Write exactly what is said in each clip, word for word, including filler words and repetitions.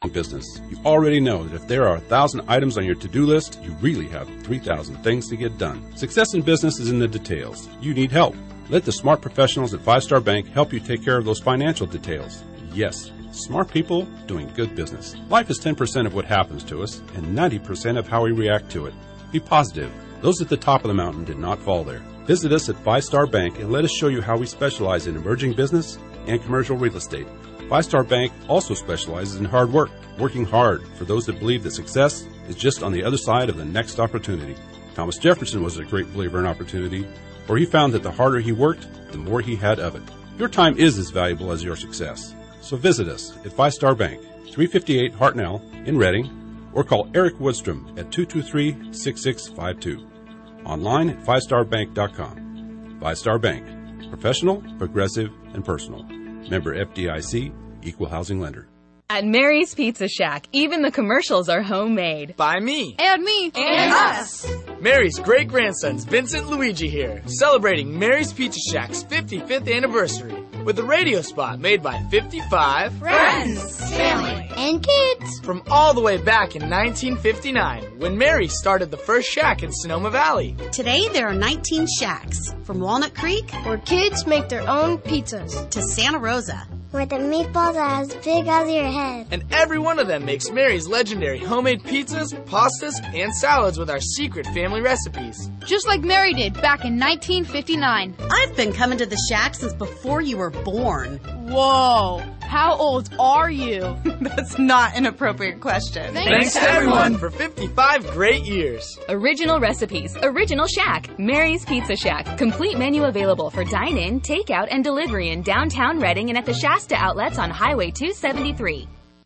business. You already know that if there are a thousand items on your to-do list, you really have three thousand things to get done. Success in business is in the details. You need help. Let the smart professionals at Five Star Bank help you take care of those financial details. Yes, smart people doing good business. Life is ten percent of what happens to us and ninety percent of how we react to it. Be positive. Those at the top of the mountain did not fall there. Visit us at Five Star Bank and let us show you how we specialize in emerging business and commercial real estate. Five Star Bank also specializes in hard work, working hard for those that believe that success is just on the other side of the next opportunity. Thomas Jefferson was a great believer in opportunity, for he found that the harder he worked, the more he had of it. Your time is as valuable as your success. So visit us at Five Star Bank, three fifty-eight Hartnell in Reading, or call Eric Woodstrom at two two three, six six five two. Online at five star bank dot com. Five Star Bank. Professional, progressive, and personal. Member F D I C, Equal Housing Lender. At Mary's Pizza Shack, even the commercials are homemade. By me. And me. And, and us. Mary's great-grandsons, Vincent Luigi here, celebrating Mary's Pizza Shack's fifty-fifth anniversary with a radio spot made by fifty-five friends, family, and kids from all the way back in nineteen fifty-nine when Mary started the first shack in Sonoma Valley. Today there are nineteen shacks, from Walnut Creek, where kids make their own pizzas, to Santa Rosa, where the meatballs are as big as your head. And every one of them makes Mary's legendary homemade pizzas, pastas, and salads with our secret family recipes. Just like Mary did back in nineteen fifty-nine. I've been coming to the shack since before you were born. Whoa! How old are you? That's not an appropriate question. Thanks, Thanks everyone for fifty-five great years. Original recipes, original shack, Mary's Pizza Shack. Complete menu available for dine-in, takeout, and delivery in downtown Reading and at the Shasta outlets on Highway two seventy-three.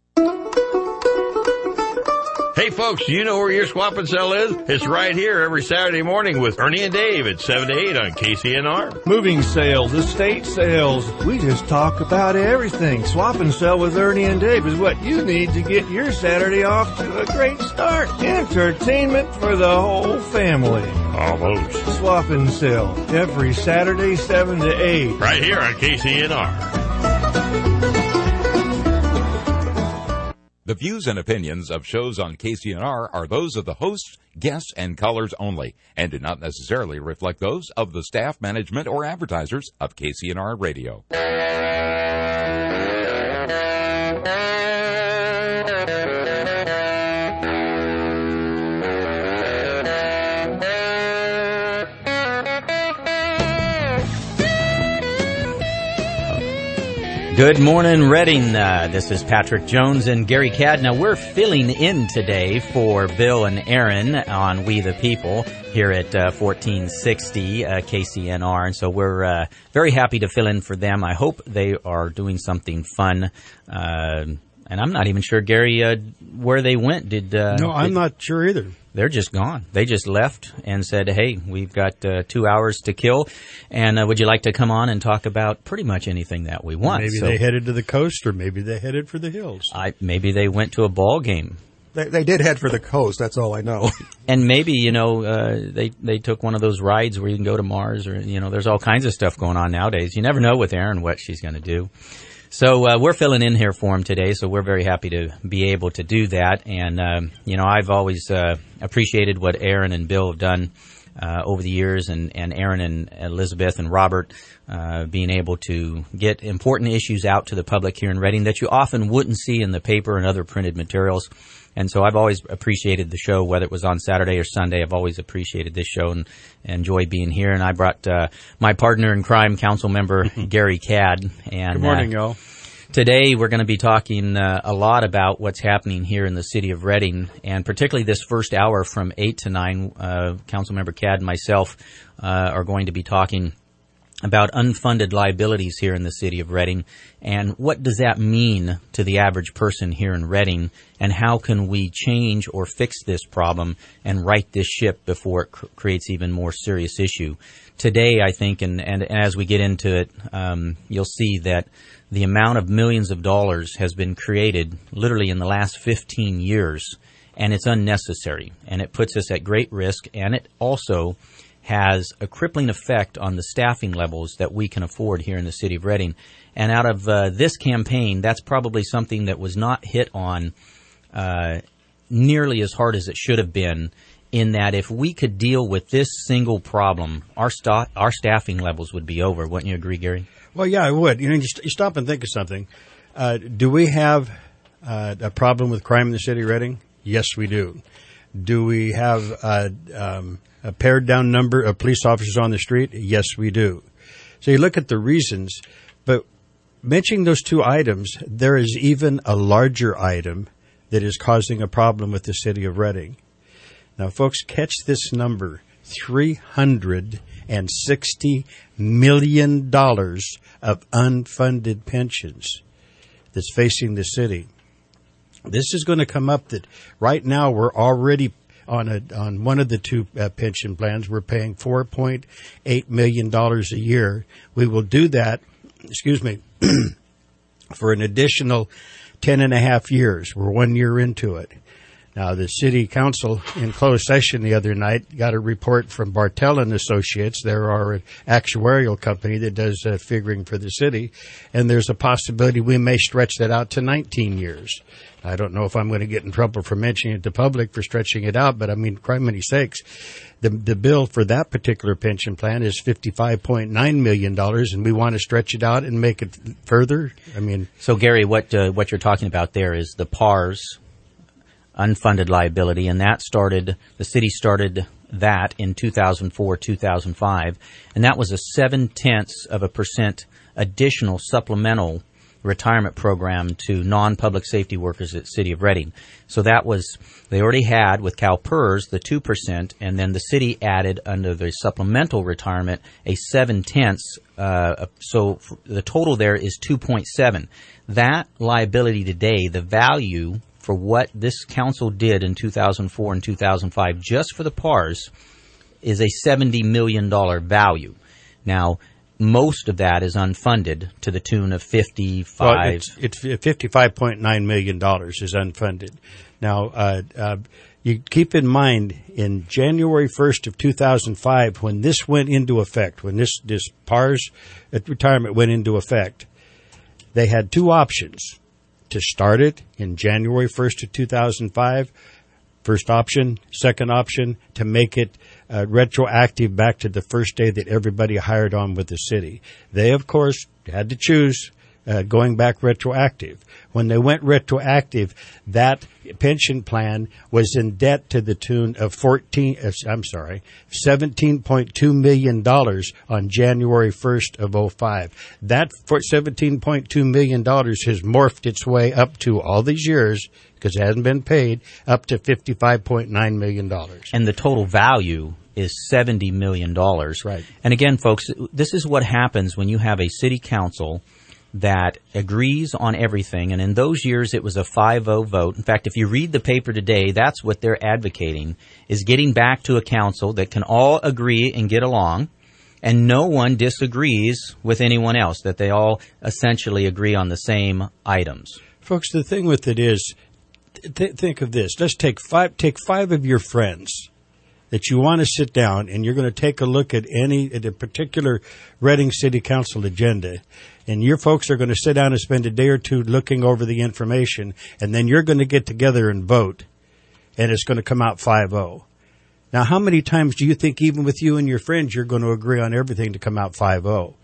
Hey folks, do you know where your swap and sell is? It's right here every Saturday morning with Ernie and Dave at seven to eight on K C N R. Moving sales, estate sales, we just talk about everything. Swap and sell with Ernie and Dave is what you need to get your Saturday off to a great start. Entertainment for the whole family. Almost. Swap and sell every Saturday seven to eight. Right here on K C N R. The views and opinions of shows on K C N R are those of the hosts, guests, and callers only, and do not necessarily reflect those of the staff, management, or advertisers of K C N R Radio. Good morning, Reading. Uh, this is Patrick Jones and Gary Cadd. Now, we're filling in today for Bill and Aaron on We the People here at uh, fourteen sixty uh, K C N R. And so we're uh, very happy to fill in for them. I hope they are doing something fun. Uh, and I'm not even sure, Gary, uh, where they went. Did uh, No, I'm did, not sure either. They're just gone. They just left and said, hey, we've got uh, two hours to kill, and uh, would you like to come on and talk about pretty much anything that we want? Maybe so, they headed to the coast, or maybe they headed for the hills. I, maybe they went to a ball game. They, they did head for the coast, that's all I know. And maybe, you know, uh, they, they took one of those rides where you can go to Mars, or, you know, there's all kinds of stuff going on nowadays. You never know with Erin what she's going to do. So uh, we're filling in here for him today, so we're very happy to be able to do that. And, um, you know, I've always uh, appreciated what Aaron and Bill have done uh, over the years, and, and Aaron and Elizabeth and Robert uh, being able to get important issues out to the public here in Reading that you often wouldn't see in the paper and other printed materials. And so I've always appreciated the show, whether it was on Saturday or Sunday. I've always appreciated this show and, and enjoy being here. And I brought uh, my partner in crime, council member Gary Cadd. And, Good morning, uh, y'all. Today we're going to be talking uh, a lot about what's happening here in the city of Reading, and particularly this first hour from eight to nine. Uh, Councilmember Cadd and myself uh, are going to be talking about unfunded liabilities here in the city of Reading, and what does that mean to the average person here in Reading, and how can we change or fix this problem and right this ship before it cr- creates even more serious issue. Today, I think, and, and, and as we get into it, um, you'll see that the amount of millions of dollars has been created literally in the last fifteen years, and it's unnecessary, and it puts us at great risk, and it also has a crippling effect on the staffing levels that we can afford here in the city of Reading. And out of uh, this campaign, that's probably something that was not hit on uh, nearly as hard as it should have been, in that if we could deal with this single problem, our sta- our staffing levels would be over. Wouldn't you agree, Gary? Well, yeah, I would. You know, you, st- you stop and think of something. Uh, do we have uh, a problem with crime in the city of Reading? Yes, we do. Do we have uh, um, a pared down number of police officers on the street? Yes, we do. So you look at the reasons, but mentioning those two items, there is even a larger item that is causing a problem with the city of Reading. Now, folks, catch this number, three hundred sixty million dollars of unfunded pensions that's facing the city. This is going to come up that right now we're already on a on one of the two uh, pension plans. We're paying four point eight million dollars a year. We will do that, excuse me, for an additional ten and a half years. We're one year into it. Now, the city council in closed session the other night got a report from Bartell and Associates. They're our actuarial company that does uh, figuring for the city, and there's a possibility we may stretch that out to nineteen years. I don't know if I'm going to get in trouble for mentioning it to public for stretching it out, but I mean, criminy sakes, the the bill for that particular pension plan is fifty-five point nine million dollars, and we want to stretch it out and make it further. I mean, so Gary, what uh, what you're talking about there is the P A R S unfunded liability, and that started, the city started that in two thousand four, two thousand five, and that was a seven-tenths of a percent additional supplemental retirement program to non-public safety workers at City of Reading. So that was, they already had with CalPERS the two percent, and then the city added under the supplemental retirement a seven-tenths, uh, so the total there is two point seven. That liability today, the value for what this council did in two thousand four and two thousand five, just for the P A R S, is a seventy million dollars value. Now, most of that is unfunded to the tune of fifty-five. Well, it's, it's fifty-five point nine million dollars is unfunded. Now, uh, uh, you keep in mind, in January first of two thousand five, when this went into effect, when this, this P A R S retirement went into effect, they had two options. To start it in January first of two thousand five, first option. Second option, to make it uh, retroactive back to the first day that everybody hired on with the city. They, of course, had to choose uh, going back retroactive. When they went retroactive, that pension plan was in debt to the tune of fourteen. Uh, I'm sorry, seventeen point two million dollars on January first of oh five. That for seventeen point two million dollars has morphed its way up to all these years, because it hasn't been paid, up to fifty-five point nine million dollars. And the total value is seventy million dollars. Right. And again, folks, this is what happens when you have a city council that agrees on everything, and in those years it was a five oh vote. In fact, if you read the paper today, that's what they're advocating, is getting back to a council that can all agree and get along, and no one disagrees with anyone else, that they all essentially agree on the same items. Folks, the thing with it is, th- think of this. Let's take five, take five of your friends that you want to sit down and you're going to take a look at any at a particular Reading City Council agenda, and your folks are going to sit down and spend a day or two looking over the information, and then you're going to get together and vote, and it's going to come out five oh. Now, how many times do you think, even with you and your friends, you're going to agree on everything to come out five oh?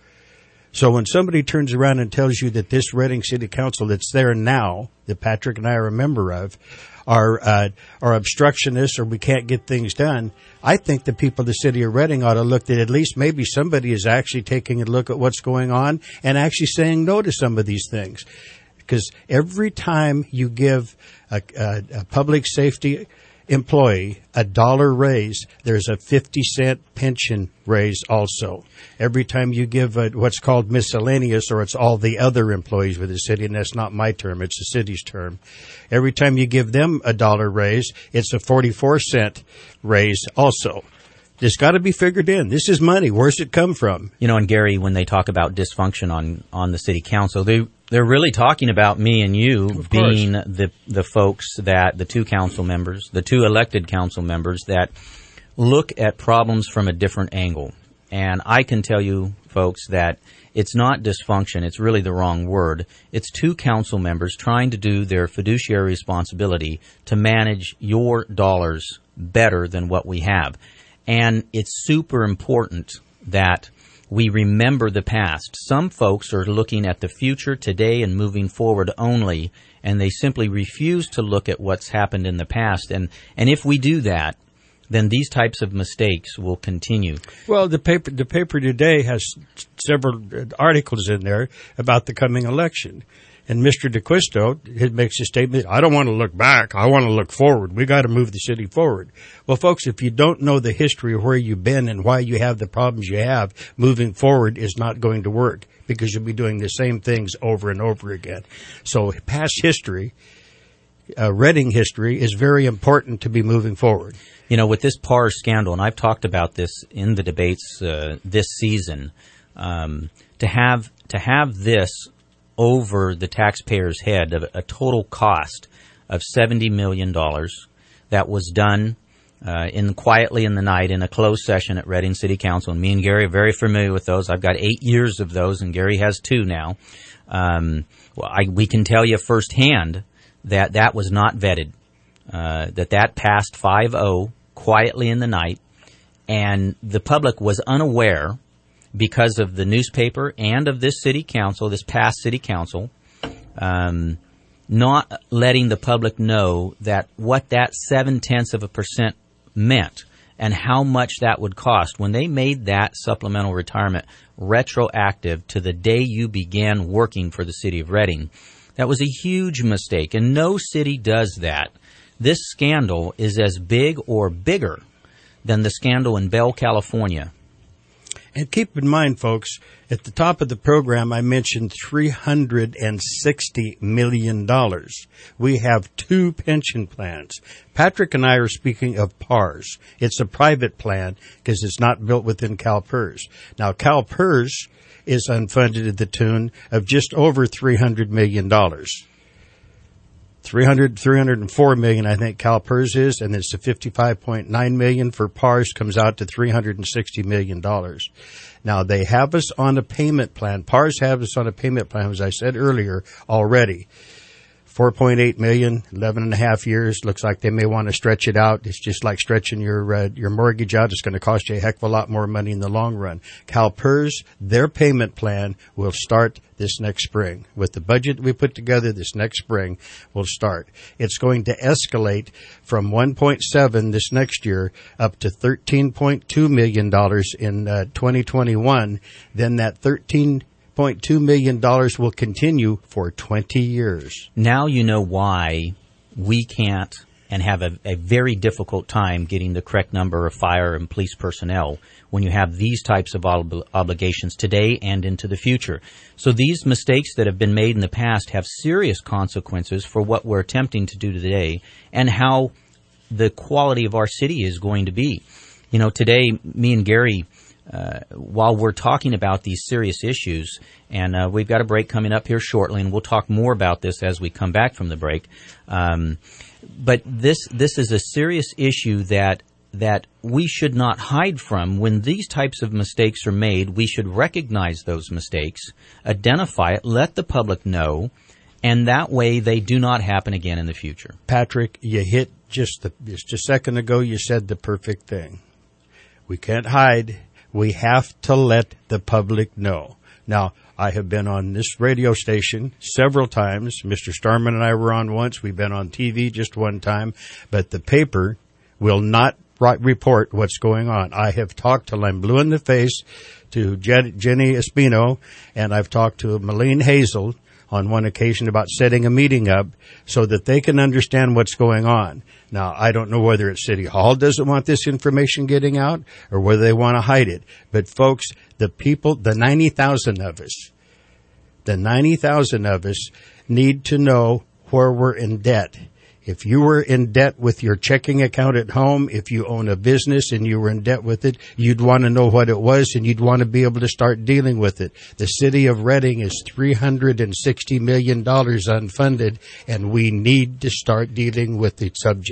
So when somebody turns around and tells you that this Reading City Council that's there now, that Patrick and I are a member of, are uh, are obstructionists or we can't get things done, I think the people of the city of Reading ought to look at at least maybe somebody is actually taking a look at what's going on and actually saying no to some of these things. Because every time you give a, a, a public safety employee a dollar raise, there's a fifty cent pension raise also. Every time you give a, what's called miscellaneous, or it's all the other employees with the city, and that's not my term, it's the city's term. Every time you give them a dollar raise, it's a forty-four cent raise also. It's got to be figured in. This is money. Where's it come from? You know, and Gary, when they talk about dysfunction on, on the city council, they, they're really talking about me and you being the, the folks that, the two council members, the two elected council members that look at problems from a different angle. And I can tell you, folks, that it's not dysfunction. It's really the wrong word. It's two council members trying to do their fiduciary responsibility to manage your dollars better than what we have. And it's super important that we remember the past. Some folks are looking at the future today and moving forward only, and they simply refuse to look at what's happened in the past. And, and if we do that, then these types of mistakes will continue. Well, the paper the paper today has several articles in there about the coming election. And Mister DeQuisto makes a statement, I don't want to look back, I want to look forward. We got to move the city forward. Well, folks, if you don't know the history of where you've been and why you have the problems you have, moving forward is not going to work because you'll be doing the same things over and over again. So past history, uh, Reading history, is very important to be moving forward. You know, with this P A R S scandal, and I've talked about this in the debates uh, this season, um, to have to have this over the taxpayer's head, of a total cost of seventy million dollars that was done uh, in quietly in the night in a closed session at Reading City Council. And me and Gary are very familiar with those. I've got eight years of those, and Gary has two now. Um, well, I, we can tell you firsthand that that was not vetted, uh, that that passed five oh quietly in the night, and the public was unaware because of the newspaper and of this city council, this past city council, um, not letting the public know that what that seven-tenths of a percent meant and how much that would cost when they made that supplemental retirement retroactive to the day you began working for the city of Reading. That was a huge mistake, and no city does that. This scandal is as big or bigger than the scandal in Bell, California. And keep in mind, folks, at the top of the program, I mentioned three hundred sixty million dollars. We have two pension plans. Patrick and I are speaking of P A R S. It's a private plan because it's not built within CalPERS. Now, CalPERS is unfunded at the tune of just over three hundred million dollars. three hundred, three hundred four million, I think CalPERS is, and it's the fifty-five point nine million for P A R S comes out to three hundred sixty million dollars. Now, they have us on a payment plan. P A R S have us on a payment plan, as I said earlier, already. four point eight million, eleven and a half years. Looks like they may want to stretch it out. It's just like stretching your uh, your mortgage out. It's going to cost you a heck of a lot more money in the long run. CalPERS, their payment plan will start this next spring. With the budget we put together this next spring, will start. It's going to escalate from one point seven this next year up to thirteen point two million dollars in uh, twenty twenty-one. Then that thirteen point two million dollars will continue for twenty years. Now you know why we can't and have a, a very difficult time getting the correct number of fire and police personnel when you have these types of ob- obligations today and into the future. So these mistakes that have been made in the past have serious consequences for what we're attempting to do today and how the quality of our city is going to be. You know, today, me and Gary, Uh, while we're talking about these serious issues, and uh, we've got a break coming up here shortly, and we'll talk more about this as we come back from the break. Um, but this this is a serious issue that that we should not hide from. When these types of mistakes are made, we should recognize those mistakes, identify it, let the public know, and that way they do not happen again in the future. Patrick, you hit just the, just a second ago, you said the perfect thing. We can't hide. We have to let the public know. Now, I have been on this radio station several times. Mister Starman and I were on once. We've been on T V just one time. But the paper will not report what's going on. I have talked till I'm blue in the face to Jenny Espino, and I've talked to Malene Hazel on one occasion about setting a meeting up so that they can understand what's going on. Now, I don't know whether it's City Hall doesn't want this information getting out or whether they want to hide it. But, folks, the people, the ninety thousand of us, the ninety thousand of us need to know where we're in debt. If you were in debt with your checking account at home, if you own a business and you were in debt with it, you'd want to know what it was and you'd want to be able to start dealing with it. The city of Reading is three hundred sixty million dollars unfunded, and we need to start dealing with the subject.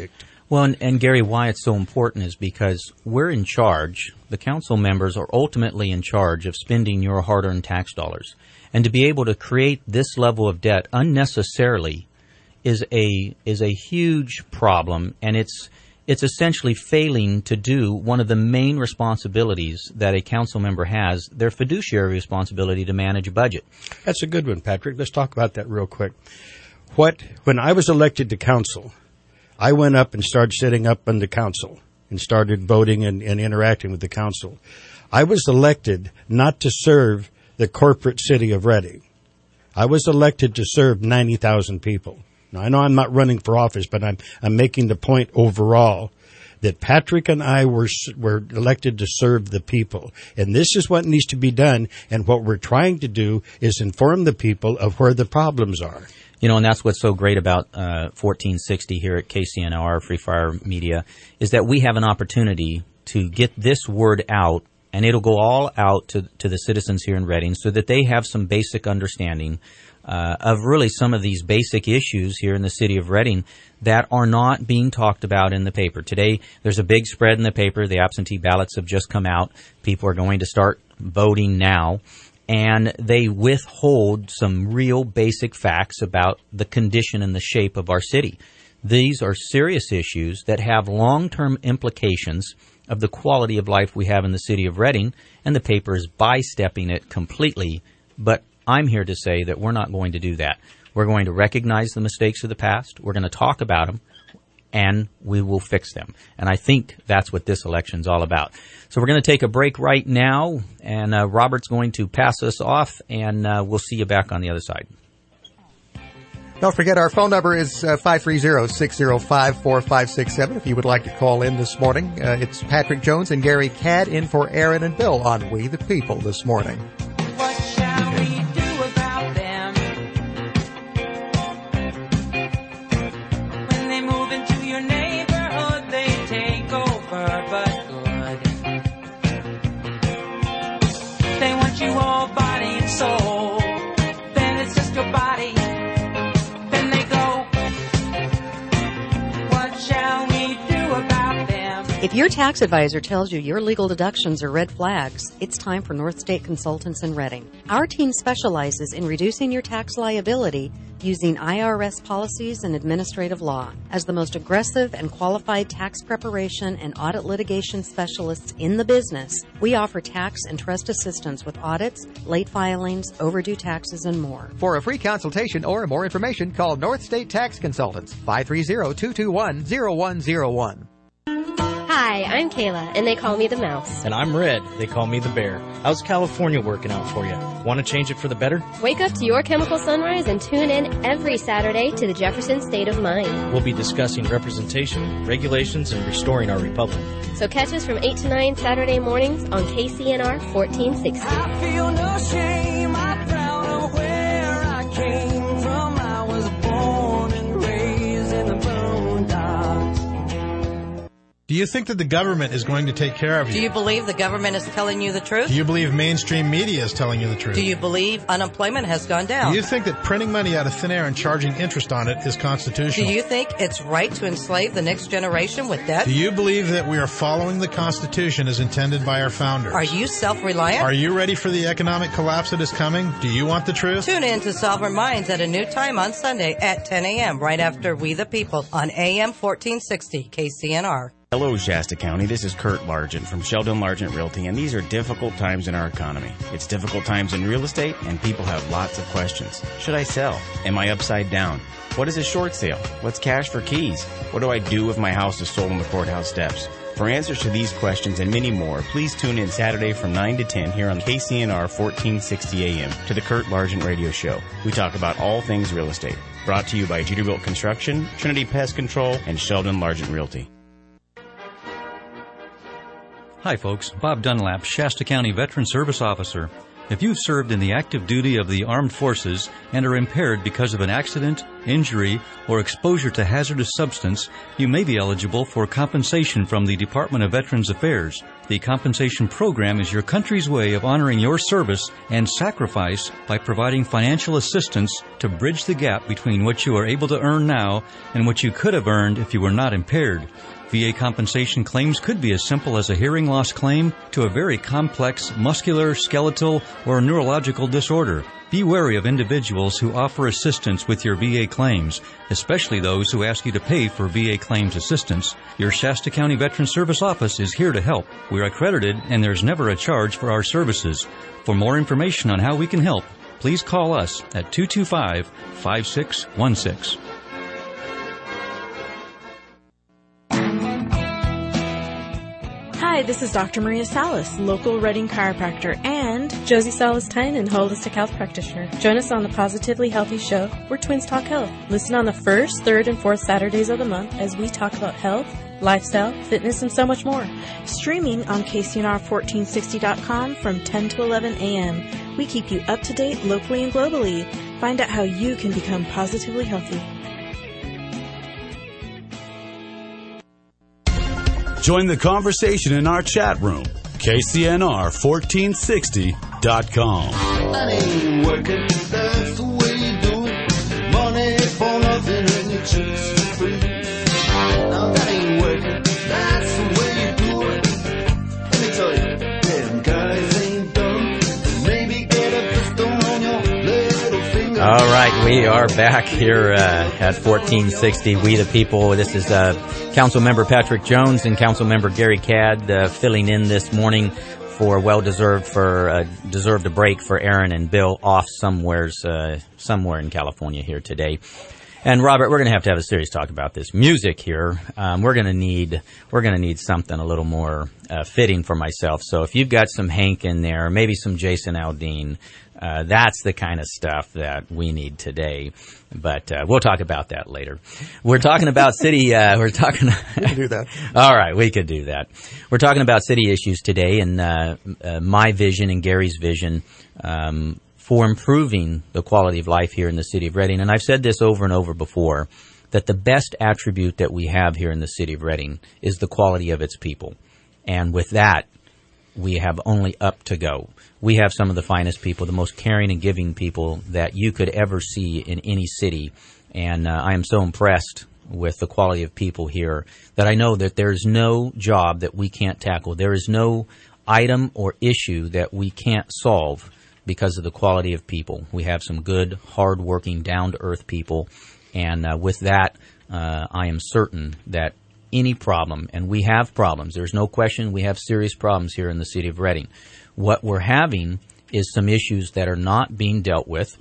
Well, and, and Gary, why it's so important is because we're in charge. The council members are ultimately in charge of spending your hard-earned tax dollars. And to be able to create this level of debt unnecessarily is a is a huge problem, and it's it's essentially failing to do one of the main responsibilities that a council member has, their fiduciary responsibility to manage a budget. That's a good one, Patrick. Let's talk about that real quick. What when I was elected to council, I went up and started sitting up on the council and started voting and, and interacting with the council. I was elected not to serve the corporate city of Reading. I was elected to serve ninety thousand people. Now, I know I'm not running for office, but I'm I'm making the point overall that Patrick and I were were elected to serve the people. And this is what needs to be done. And what we're trying to do is inform the people of where the problems are. You know, and that's what's so great about uh, fourteen sixty here at K C N R, Free Fire Media, is that we have an opportunity to get this word out, and it'll go all out to to the citizens here in Reading so that they have some basic understanding uh, of really some of these basic issues here in the city of Reading that are not being talked about in the paper. Today, there's a big spread in the paper. The absentee ballots have just come out. People are going to start voting now. And they withhold some real basic facts about the condition and the shape of our city. These are serious issues that have long-term implications of the quality of life we have in the city of Reading, and the paper is by-stepping it completely. But I'm here to say that we're not going to do that. We're going to recognize the mistakes of the past. We're going to talk about them, and we will fix them. And I think that's what this election's all about. So we're going to take a break right now, and uh, Robert's going to pass us off, and uh, we'll see you back on the other side. Don't forget our phone number is uh, five three zero, six zero five, four five six seven if you would like to call in this morning. Uh, it's Patrick Jones and Gary Cadd in for Aaron and Bill on We the People this morning. What shall we do about them? When they move into your neighborhood, they take over, but good. They want you all body and soul. Then it's just your body. Then they go. What shall we do about them? If your tax advisor tells you your legal deductions are red flags, it's time for North State Consultants in Reading. Our team specializes in reducing your tax liability using I R S policies and administrative law. As the most aggressive and qualified tax preparation and audit litigation specialists in the business, we offer tax and trust assistance with audits, late filings, overdue taxes, and more. For a free consultation or more information, call North State Tax Consultants, five three zero, two two one, zero one zero one. Hi, I'm Kayla, and they call me the Mouse. And I'm Red. They call me the Bear. How's California working out for you? Want to change it for the better? Wake up to your chemical sunrise and tune in every Saturday to the Jefferson State of Mind. We'll be discussing representation, regulations, and restoring our republic. So catch us from eight to nine Saturday mornings on K C N R fourteen sixty. I feel no shame. I'm proud of where I came from. I was born and raised in the boondocks. Do you think that the government is going to take care of you? Do you believe the government is telling you the truth? Do you believe mainstream media is telling you the truth? Do you believe unemployment has gone down? Do you think that printing money out of thin air and charging interest on it is constitutional? Do you think it's right to enslave the next generation with debt? Do you believe that we are following the Constitution as intended by our founders? Are you self-reliant? Are you ready for the economic collapse that is coming? Do you want the truth? Tune in to Sovereign Minds at a new time on Sunday at ten a.m. right after We the People on A M fourteen sixty K C N R. Hello, Shasta County. This is Kurt Largent from Sheldon Largent Realty, and these are difficult times in our economy. It's difficult times in real estate, and people have lots of questions. Should I sell? Am I upside down? What is a short sale? What's cash for keys? What do I do if my house is sold on the courthouse steps? For answers to these questions and many more, please tune in Saturday from nine to ten here on K C N R fourteen sixty A M to the Kurt Largent Radio Show. We talk about all things real estate. Brought to you by Jeterbilt Construction, Trinity Pest Control, and Sheldon Largent Realty. Hi folks, Bob Dunlap, Shasta County Veteran Service Officer. If you've served in the active duty of the armed forces and are impaired because of an accident, injury, or exposure to hazardous substance, you may be eligible for compensation from the Department of Veterans Affairs. The compensation program is your country's way of honoring your service and sacrifice by providing financial assistance to bridge the gap between what you are able to earn now and what you could have earned if you were not impaired. V A compensation claims could be as simple as a hearing loss claim to a very complex muscular, skeletal, or neurological disorder. Be wary of individuals who offer assistance with your V A claims, especially those who ask you to pay for V A claims assistance. Your Shasta County Veterans Service Office is here to help. We're accredited and there's never a charge for our services. For more information on how we can help, please call us at two two five, five six one six. Hi, this is Doctor Maria Salas, local Reading chiropractor, and Josie Salas-Tynan, holistic health practitioner. Join us on the Positively Healthy Show, where twins talk health. Listen on the first, third, and fourth Saturdays of the month as we talk about health, lifestyle, fitness, and so much more. Streaming on K C N R fourteen sixty dot com from ten to eleven a.m. We keep you up to date locally and globally. Find out how you can become positively healthy. Join the conversation in our chat room, K C N R fourteen sixty dot com. That ain't working, that's the way you do it. Money for nothing and you chase for free. Now that ain't working, that's the way you do it. Let me tell you, them guys ain't dumb. Maybe get a pistol on your little finger. All right, we are back here uh, at fourteen sixty, We the People. This is uh, Councilmember Patrick Jones and Councilmember Gary Cadd uh, filling in this morning for well-deserved for uh, deserved a break for Aaron and Bill off somewheres uh, somewhere in California here today. And Robert, we're going to have to have a serious talk about this music here. Um, we're going to need we're going to need something a little more uh, fitting for myself. So if you've got some Hank in there, maybe some Jason Aldean, uh, that's the kind of stuff that we need today. But uh, we'll talk about that later. We're talking about city. Uh, we're talking. We can do that. All right, we could do that. We're talking about city issues today, and uh, uh, my vision and Gary's vision um, for improving the quality of life here in the city of Reading. And I've said this over and over before, that the best attribute that we have here in the city of Reading is the quality of its people. And with that, we have only up to go. We have some of the finest people, the most caring and giving people that you could ever see in any city. And uh, I am so impressed with the quality of people here that I know that there's no job that we can't tackle. There is no item or issue that we can't solve because of the quality of people. We have some good, hard-working, down-to-earth people. And uh, with that, uh, I am certain that any problem, and we have problems, there's no question we have serious problems here in the city of Reading. What we're having is some issues that are not being dealt with,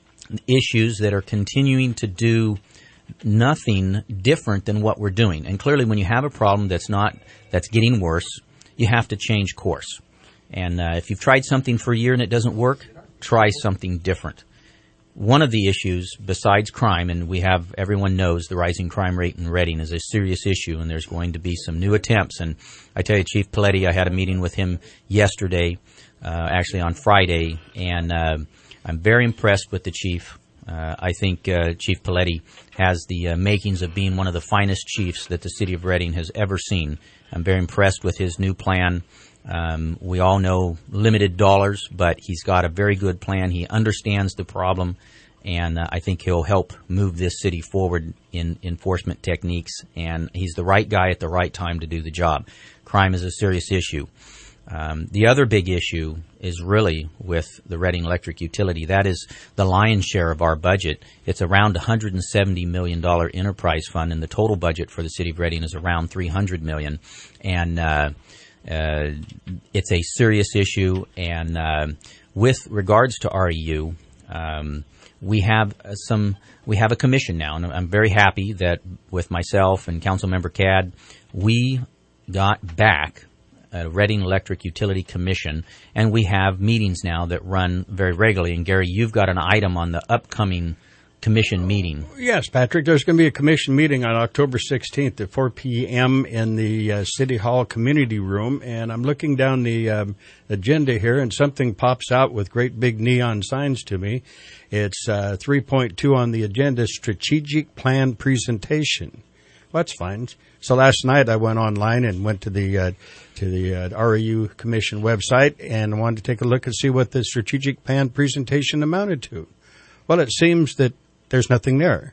issues that are continuing to do nothing different than what we're doing. And clearly when you have a problem that's not, that's getting worse, you have to change course. And uh, if you've tried something for a year and it doesn't work, try something different. One of the issues, besides crime, and we have, everyone knows the rising crime rate in Reading is a serious issue, and there's going to be some new attempts. And I tell you, Chief Paletti, I had a meeting with him yesterday, uh, actually on Friday, and uh, I'm very impressed with the chief. Uh, I think uh, Chief Paletti has the uh, makings of being one of the finest chiefs that the city of Reading has ever seen. I'm very impressed with his new plan. Um, we all know limited dollars, but he's got a very good plan. He understands the problem, and uh, I think he'll help move this city forward in enforcement techniques, and he's the right guy at the right time to do the job. Crime is a serious issue. Um, the other big issue is really with the Reading Electric Utility. That is the lion's share of our budget. It's around one hundred seventy million dollars enterprise fund, and the total budget for the city of Reading is around three hundred million dollars. And uh, uh, it's a serious issue. And uh, with regards to R E U, um, we have some. We have a commission now, and I'm very happy that with myself and Councilmember Cadd, we got back a Reading Electric Utility Commission, and we have meetings now that run very regularly. And Gary, you've got an item on the upcoming commission meeting. Yes, Patrick, there's going to be a commission meeting on October sixteenth at four p.m. in the uh, City Hall Community Room, and I'm looking down the um, agenda here, and something pops out with great big neon signs to me. It's uh, three point two on the agenda, Strategic Plan Presentation. Well, that's fine. So last night I went online and went to the uh, to the uh, R E U Commission website and wanted to take a look and see what the strategic plan presentation amounted to. Well, it seems that there's nothing there.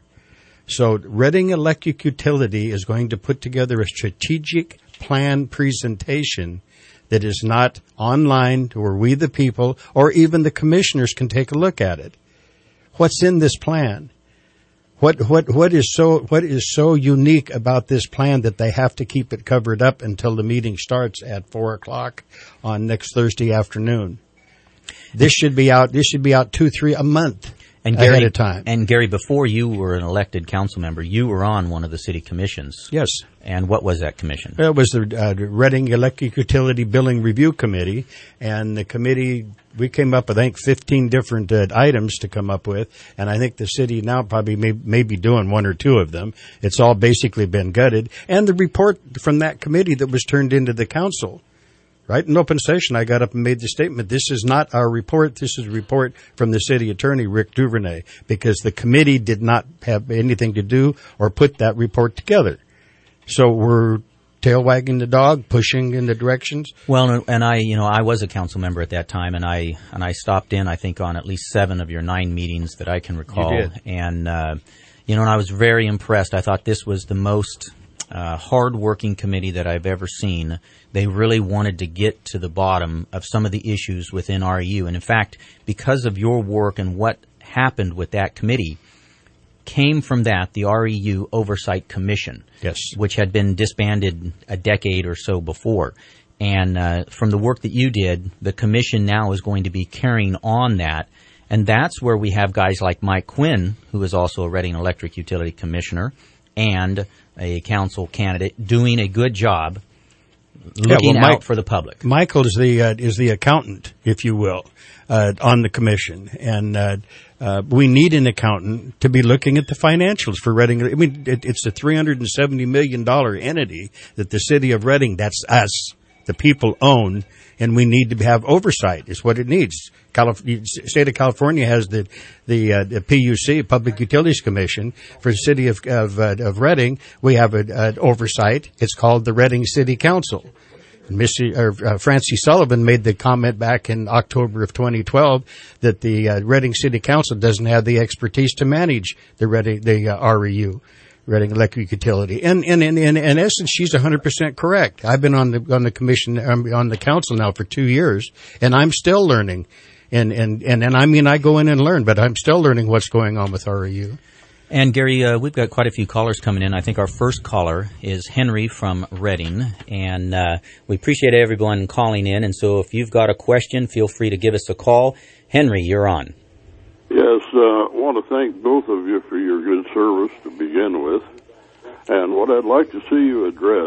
So Reading Electric Utility is going to put together a strategic plan presentation that is not online to where we the people or even the commissioners can take a look at it. What's in this plan? What what what is so what is so unique about this plan that they have to keep it covered up until the meeting starts at four o'clock on next Thursday afternoon? This should be out. This should be out two, three a month and Gary, ahead of time. And Gary, before you were an elected council member, you were on one of the city commissions. Yes. And what was that commission? It was the uh, Reading Electric Utility Billing Review Committee, and the committee, we came up with, I think, fifteen different uh, items to come up with, and I think the city now probably may, may be doing one or two of them. It's all basically been gutted. And the report from that committee that was turned into the council, right? In open session, I got up and made the statement, this is not our report, this is a report from the city attorney, Rick Duvernay, because the committee did not have anything to do or put that report together. So we're tail wagging the dog, pushing in the directions. Well, and I, you know, I was a council member at that time, and I and I stopped in, I think, on at least seven of your nine meetings that I can recall. You did. And, uh, you know, and I was very impressed. I thought this was the most uh, hard-working committee that I've ever seen. They really wanted to get to the bottom of some of the issues within R E U. And, in fact, because of your work and what happened with that committee, came from that the R E U Oversight Commission, yes, which had been disbanded a decade or so before. And uh, from the work that you did, the commission now is going to be carrying on that. And that's where we have guys like Mike Quinn, who is also a Reading Electric Utility Commissioner and a council candidate, doing a good job looking yeah, well, Mike, out for the public. Michael is the uh, is the accountant, if you will, uh, on the commission, and uh, uh, we need an accountant to be looking at the financials for Reading. I mean, it, it's a three hundred seventy million dollars entity that the city of Reading, that's us, the people, own, and we need to have oversight. Is what it needs. Calif- the state of California has the the, uh, the P U C, Public Utilities Commission. For the city of of, uh, of Reading, we have an oversight. It's called the Reading City Council. And Mister or, uh, Francie Sullivan made the comment back in October of twenty twelve that the uh, Reading City Council doesn't have the expertise to manage the Reading the uh, R E U. Reading Electric Utility. And, and, and, and in essence, she's one hundred percent correct. I've been on the, on the commission, um, on the council now for two years, and I'm still learning. And, and, and, and I mean, I go in and learn, but I'm still learning what's going on with R E U. And Gary, uh, we've got quite a few callers coming in. I think our first caller is Henry from Reading, and uh, we appreciate everyone calling in. And so if you've got a question, feel free to give us a call. Henry, you're on. Yes, I uh, want to thank both of you for your good service to begin with. And what I'd like to see you address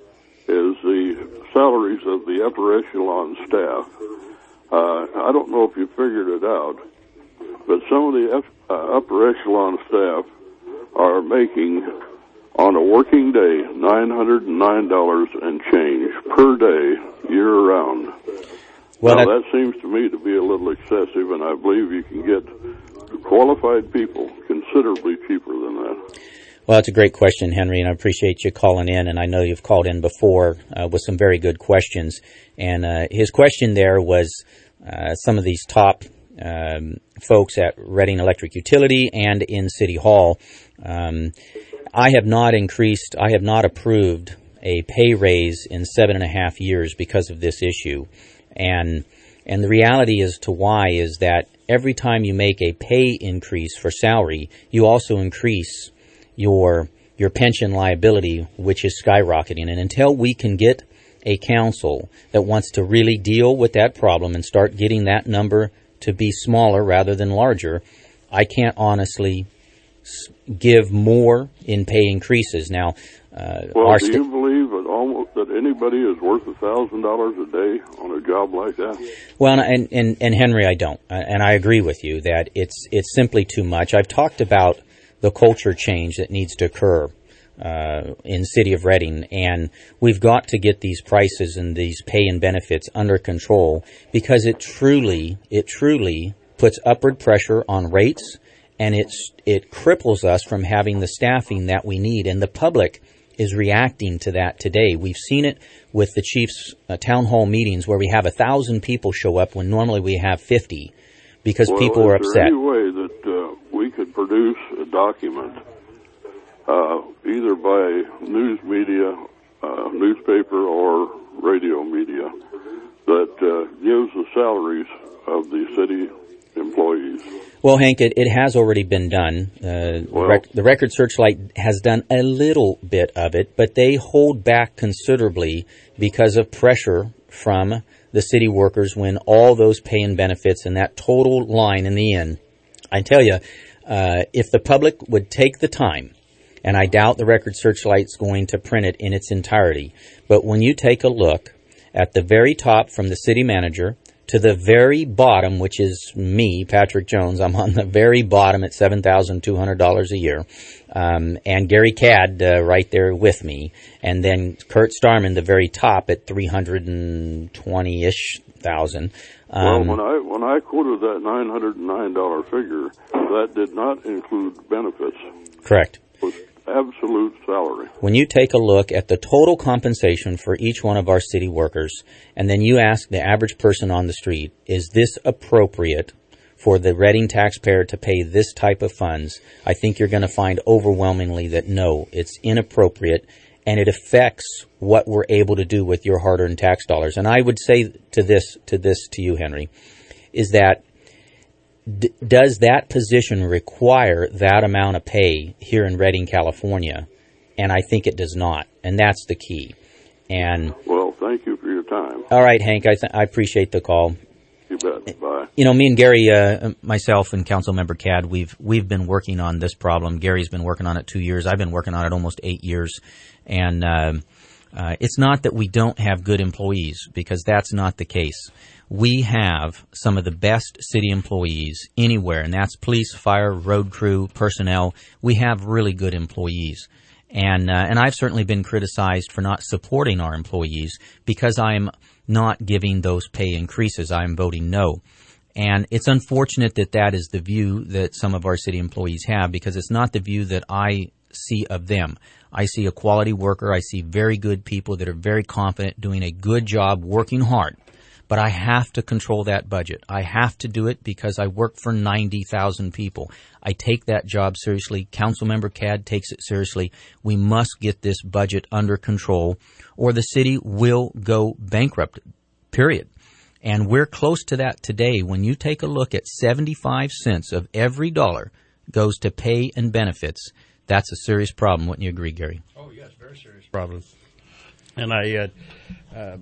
is the salaries of the upper echelon staff. Uh, I don't know if you figured it out, but some of the F, uh, upper echelon staff are making, on a working day, nine hundred nine dollars and change per day, year-round. Well, now, that, that seems to me to be a little excessive, and I believe you can get qualified people considerably cheaper than that. Well, that's a great question, Henry, and I appreciate you calling in, and I know you've called in before uh, with some very good questions. And uh, his question there was uh, some of these top um, folks at Reading Electric Utility and in City Hall. Um, I have not increased, I have not approved a pay raise in seven and a half years because of this issue. And and the reality as to why is that every time you make a pay increase for salary, you also increase your your pension liability, which is skyrocketing. And until we can get a council that wants to really deal with that problem and start getting that number to be smaller rather than larger, I can't honestly give more in pay increases. Now, Uh, well, our do sta- you believe that almost that anybody is worth a thousand dollars a day on a job like that? Well, and, and, and Henry, I don't, uh, and I agree with you that it's it's simply too much. I've talked about the culture change that needs to occur uh, in the city of Reading, and we've got to get these prices and these pay and benefits under control because it truly, it truly puts upward pressure on rates, and it's it cripples us from having the staffing that we need, and the public is reacting to that today. We've seen it with the chief's uh, town hall meetings where we have a thousand people show up when normally we have fifty because well, people are is upset. there any way that uh, we could produce a document uh, either by news media, uh, newspaper, or radio media that uh, gives the salaries of the city employees? Well, Hank, it, it has already been done. Uh, well, the, rec- the Record Searchlight has done a little bit of it, but they hold back considerably because of pressure from the city workers when all those pay and benefits and that total line in the end. I tell you, uh, if the public would take the time, and I doubt the Record Searchlight's going to print it in its entirety, but when you take a look at the very top from the city manager to the very bottom, which is me, Patrick Jones. I'm on the very bottom at seven thousand two hundred dollars a year. Um, and Gary Cadd uh, right there with me. And then Kurt Starman, the very top at three hundred twenty-ish thousand. Um, well, when I when I quoted that nine hundred nine dollars figure, that did not include benefits. Correct. It was absolute salary. When you take a look at the total compensation for each one of our city workers, and then you ask the average person on the street, is this appropriate for the Reading taxpayer to pay this type of funds? I think you're going to find overwhelmingly that no, it's inappropriate, and it affects what we're able to do with your hard-earned tax dollars. And I would say to this, to this, to you, Henry, is that D- does that position require that amount of pay here in Redding, California? And I think it does not, and that's the key. And well, thank you for your time. All right, Hank, I, th- I appreciate the call. You bet. Bye. You know, me and Gary, uh, myself and Councilmember Cadd, we've we've been working on this problem. Gary's been working on it two years. I've been working on it almost eight years, and uh, uh, it's not that we don't have good employees, because that's not the case. We have some of the best city employees anywhere, and that's police, fire, road crew, personnel. We have really good employees. And uh, and I've certainly been criticized for not supporting our employees because I'm not giving those pay increases. I'm voting no. And it's unfortunate that that is the view that some of our city employees have, because it's not the view that I see of them. I see a quality worker. I see very good people that are very confident, doing a good job, working hard. But I have to control that budget. I have to do it because I work for ninety thousand people. I take that job seriously. Councilmember Cadd takes it seriously. We must get this budget under control, or the city will go bankrupt, period. And we're close to that today. When you take a look at seventy-five cents of every dollar goes to pay and benefits, that's a serious problem. Wouldn't you agree, Gary? Oh, yes, very serious problem. And I... Uh, uh,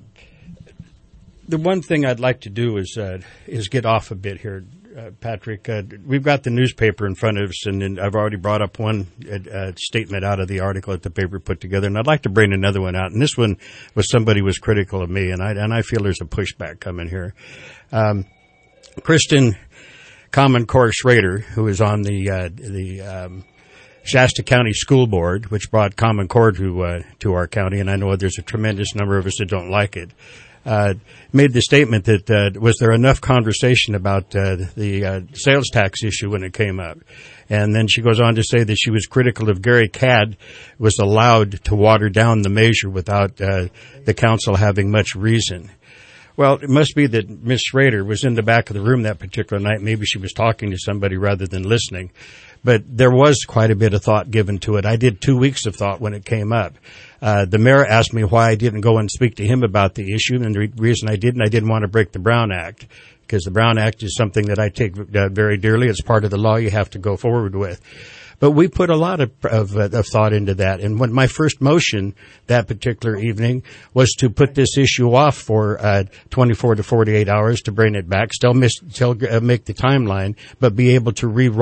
The one thing I'd like to do is uh, is get off a bit here, uh, Patrick. Uh, we've got the newspaper in front of us, and, and I've already brought up one uh, statement out of the article that the paper put together, and I'd like to bring another one out. And this one was somebody was critical of me, and I and I feel there's a pushback coming here. Um, Kristen Common Core Schrader, who is on the uh, the um, Shasta County School Board, which brought Common Core to uh, to our county, and I know there's a tremendous number of us that don't like it. Uh, made the statement that uh, was there enough conversation about uh, the uh, sales tax issue when it came up. And then she goes on to say that she was critical of Gary Cadd was allowed to water down the measure without uh, the council having much reason. Well, it must be that Miz Schrader was in the back of the room that particular night. Maybe she was talking to somebody rather than listening. But there was quite a bit of thought given to it. I did two weeks of thought when it came up. Uh, the mayor asked me why I didn't go and speak to him about the issue, and the re- reason I didn't, I didn't want to break the Brown Act, because the Brown Act is something that I take uh, very dearly. It's part of the law you have to go forward with. But we put a lot of, of, uh, of thought into that. And when my first motion that particular evening was to put this issue off for uh, twenty-four to forty-eight hours to bring it back, still, miss, still uh, make the timeline, but be able to rewrite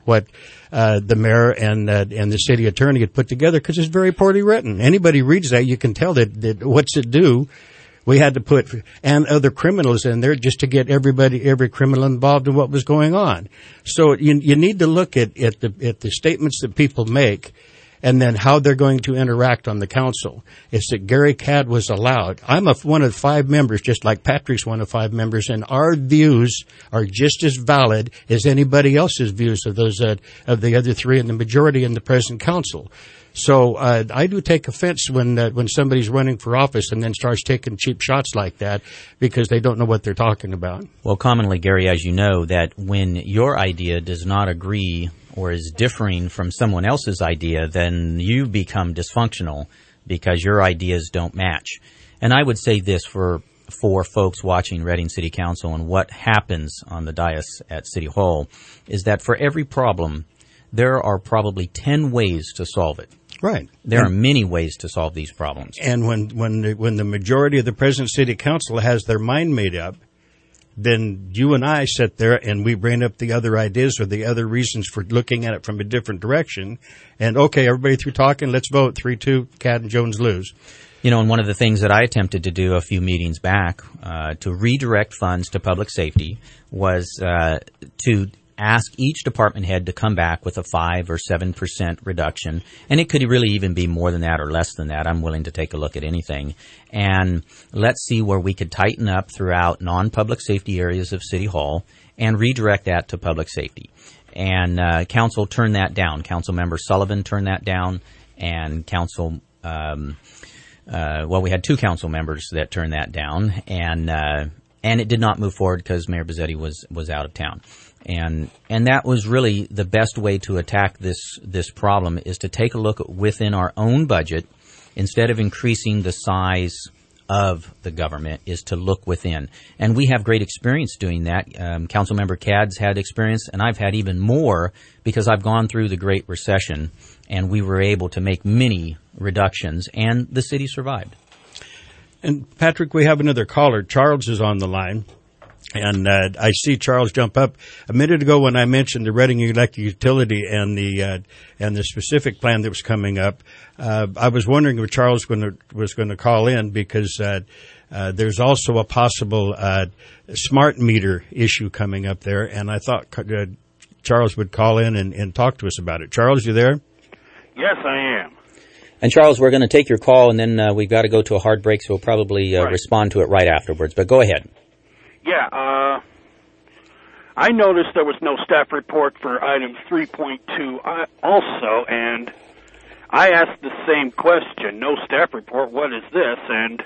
what uh, the mayor and uh, and the city attorney had put together, because it's very poorly written. Anybody reads that, you can tell that, that what's it do? We had to put and other criminals in there just to get everybody, every criminal involved in what was going on. So you you need to look at at the at the statements that people make, and then how they're going to interact on the council. It's that Gary Cadd was allowed. I'm a, one of five members, just like Patrick's one of five members, and our views are just as valid as anybody else's views of those uh, of the other three and the majority in the present council. So uh, I do take offense when uh, when somebody's running for office and then starts taking cheap shots like that, because they don't know what they're talking about. Well, commonly, Gary, as you know, that when your idea does not agree or is differing from someone else's idea, then you become dysfunctional because your ideas don't match. And I would say this for for folks watching Reading City Council and what happens on the dais at City Hall is that for every problem, there are probably ten ways to solve it. Right. There and, are many ways to solve these problems. And when when the, when the majority of the present City Council has their mind made up, then you and I sit there and we bring up the other ideas or the other reasons for looking at it from a different direction. And, okay, everybody through talking, let's vote. three two, Cadd and Jones lose. You know, and one of the things that I attempted to do a few meetings back uh, to redirect funds to public safety was uh, to ask each department head to come back with a five or seven percent reduction, and it could really even be more than that or less than that. I'm willing to take a look at anything, and let's see where we could tighten up throughout non-public safety areas of City Hall and redirect that to public safety. And uh, council turned that down. Council member Sullivan turned that down, and council, um, uh, well, we had two council members that turned that down, and uh, and it did not move forward because Mayor Bezzetti was was out of town. And and that was really the best way to attack this this problem, is to take a look within our own budget instead of increasing the size of the government, is to look within. And we have great experience doing that. Um, Councilmember Cadd's had experience, and I've had even more because I've gone through the Great Recession, and we were able to make many reductions, and the city survived. And Patrick, we have another caller. Charles is on the line. And uh, I see Charles jump up. A minute ago when I mentioned the Reading Electric Utility and the uh, and the specific plan that was coming up, uh, I was wondering if Charles gonna, was going to call in, because uh, uh, there's also a possible uh, smart meter issue coming up there, and I thought uh, Charles would call in and, and talk to us about it. Charles, you there? Yes, I am. And Charles, we're going to take your call, and then uh, we've got to go to a hard break, so we'll probably uh, right. respond to it right afterwards. But go ahead. Yeah, uh, I noticed there was no staff report for item three point two also, and I asked the same question, no staff report, what is this? And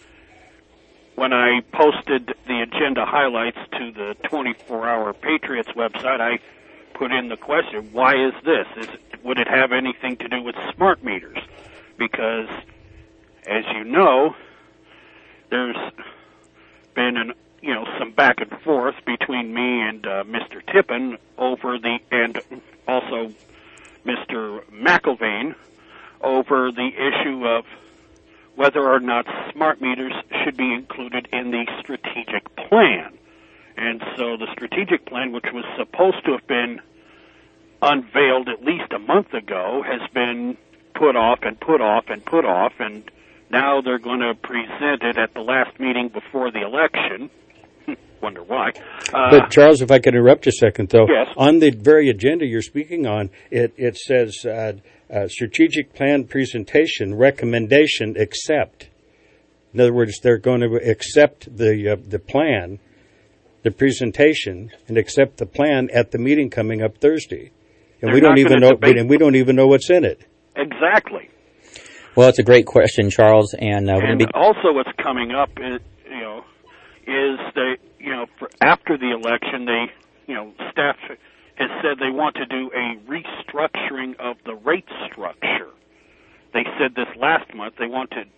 when I posted the agenda highlights to the twenty-four hour Patriots website, I put in the question, why is this? Is, would it have anything to do with smart meters? Because, as you know, there's been an you know, some back and forth between me and uh, Mister Tippin over the, and also Mister McIlvain over the issue of whether or not smart meters should be included in the strategic plan. And so the strategic plan, which was supposed to have been unveiled at least a month ago, has been put off and put off and put off, and now they're going to present it at the last meeting before the election. Wonder why. Uh, but, Charles, if I could interrupt a second, though. Yes. On the very agenda you're speaking on, it, it says uh, uh, strategic plan presentation, recommendation, accept. In other words, they're going to accept the uh, the plan, the presentation, and accept the plan at the meeting coming up Thursday. And they're we don't even know debate. and we don't even know what's in it. Exactly. Well, it's a great question, Charles, and, uh, we're and going to be also what's coming up is, you know, is they, you know, for after the election, they, you know, staff has said they want to do a restructuring of the rate structure. They said this last month. They want to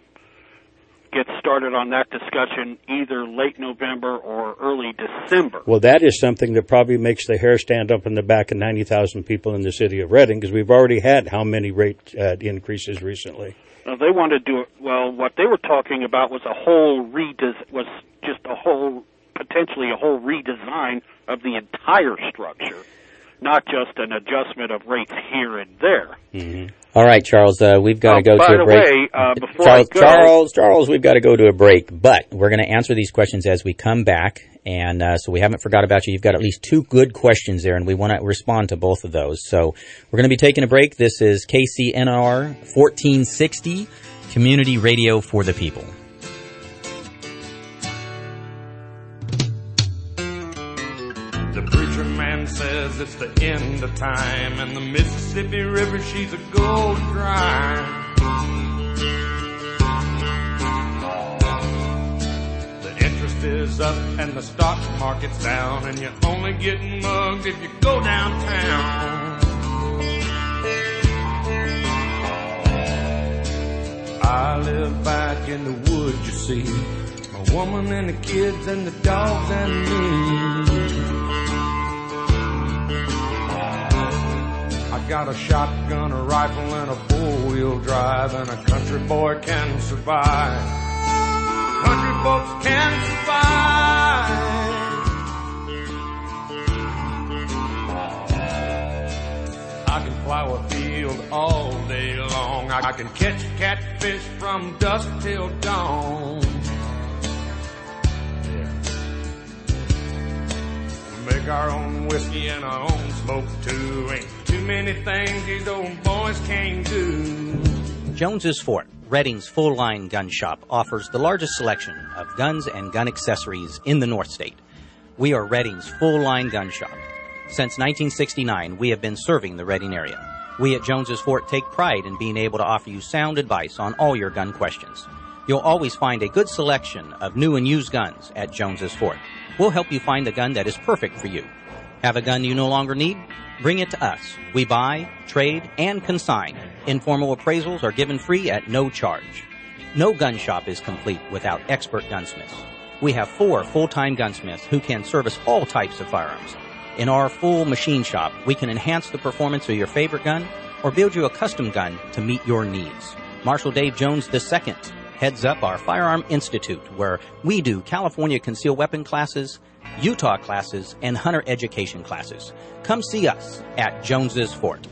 get started on that discussion either late November or early December. Well, that is something that probably makes the hair stand up in the back of ninety thousand people in the city of Reading, because we've already had how many rate uh, increases recently? Uh, they want to do it. Well, what they were talking about was a whole redes was just a whole, potentially a whole redesign of the entire structure. not just an adjustment of rates here and there. Mm-hmm. All right, Charles, uh, we've got to Oh, go by to a the break. way, uh, before Charles, I go- Charles, Charles, we've got to go to a break, but we're going to answer these questions as we come back. And uh, so we haven't forgot about you. You've got at least two good questions there, and we want to respond to both of those. So we're going to be taking a break. This is K C N R fourteen sixty, Community Radio for the People. The preacher man says it's the end of time, and the Mississippi River, she's a gold dry. The interest is up and the stock market's down, and you only get mugged if you go downtown. I live back in the woods, you see, a woman and the kids and the dogs and me. I got a shotgun, a rifle, and a four-wheel drive, and a country boy can survive. Country folks can survive. I can plow a field all day long. I can catch catfish from dusk till dawn. Make our own whiskey and our own smoke too. Ain't too many things these old boys can't do. Jones's Fort, Redding's full-line gun shop, offers the largest selection of guns and gun accessories in the North State. We are Redding's full-line gun shop. Since nineteen sixty-nine, we have been serving the Redding area. We at Jones's Fort take pride in being able to offer you sound advice on all your gun questions. You'll always find a good selection of new and used guns at Jones's Fort. We'll help you find the gun that is perfect for you. Have a gun you no longer need? Bring it to us. We buy, trade, and consign. Informal appraisals are given free at no charge. No gun shop is complete without expert gunsmiths. We have four full-time gunsmiths who can service all types of firearms. In our full machine shop, we can enhance the performance of your favorite gun or build you a custom gun to meet your needs. Marshal Dave Jones the Second heads up our Firearm Institute, where we do California concealed weapon classes, Utah classes, and hunter education classes. Come see us at Jones's Fort.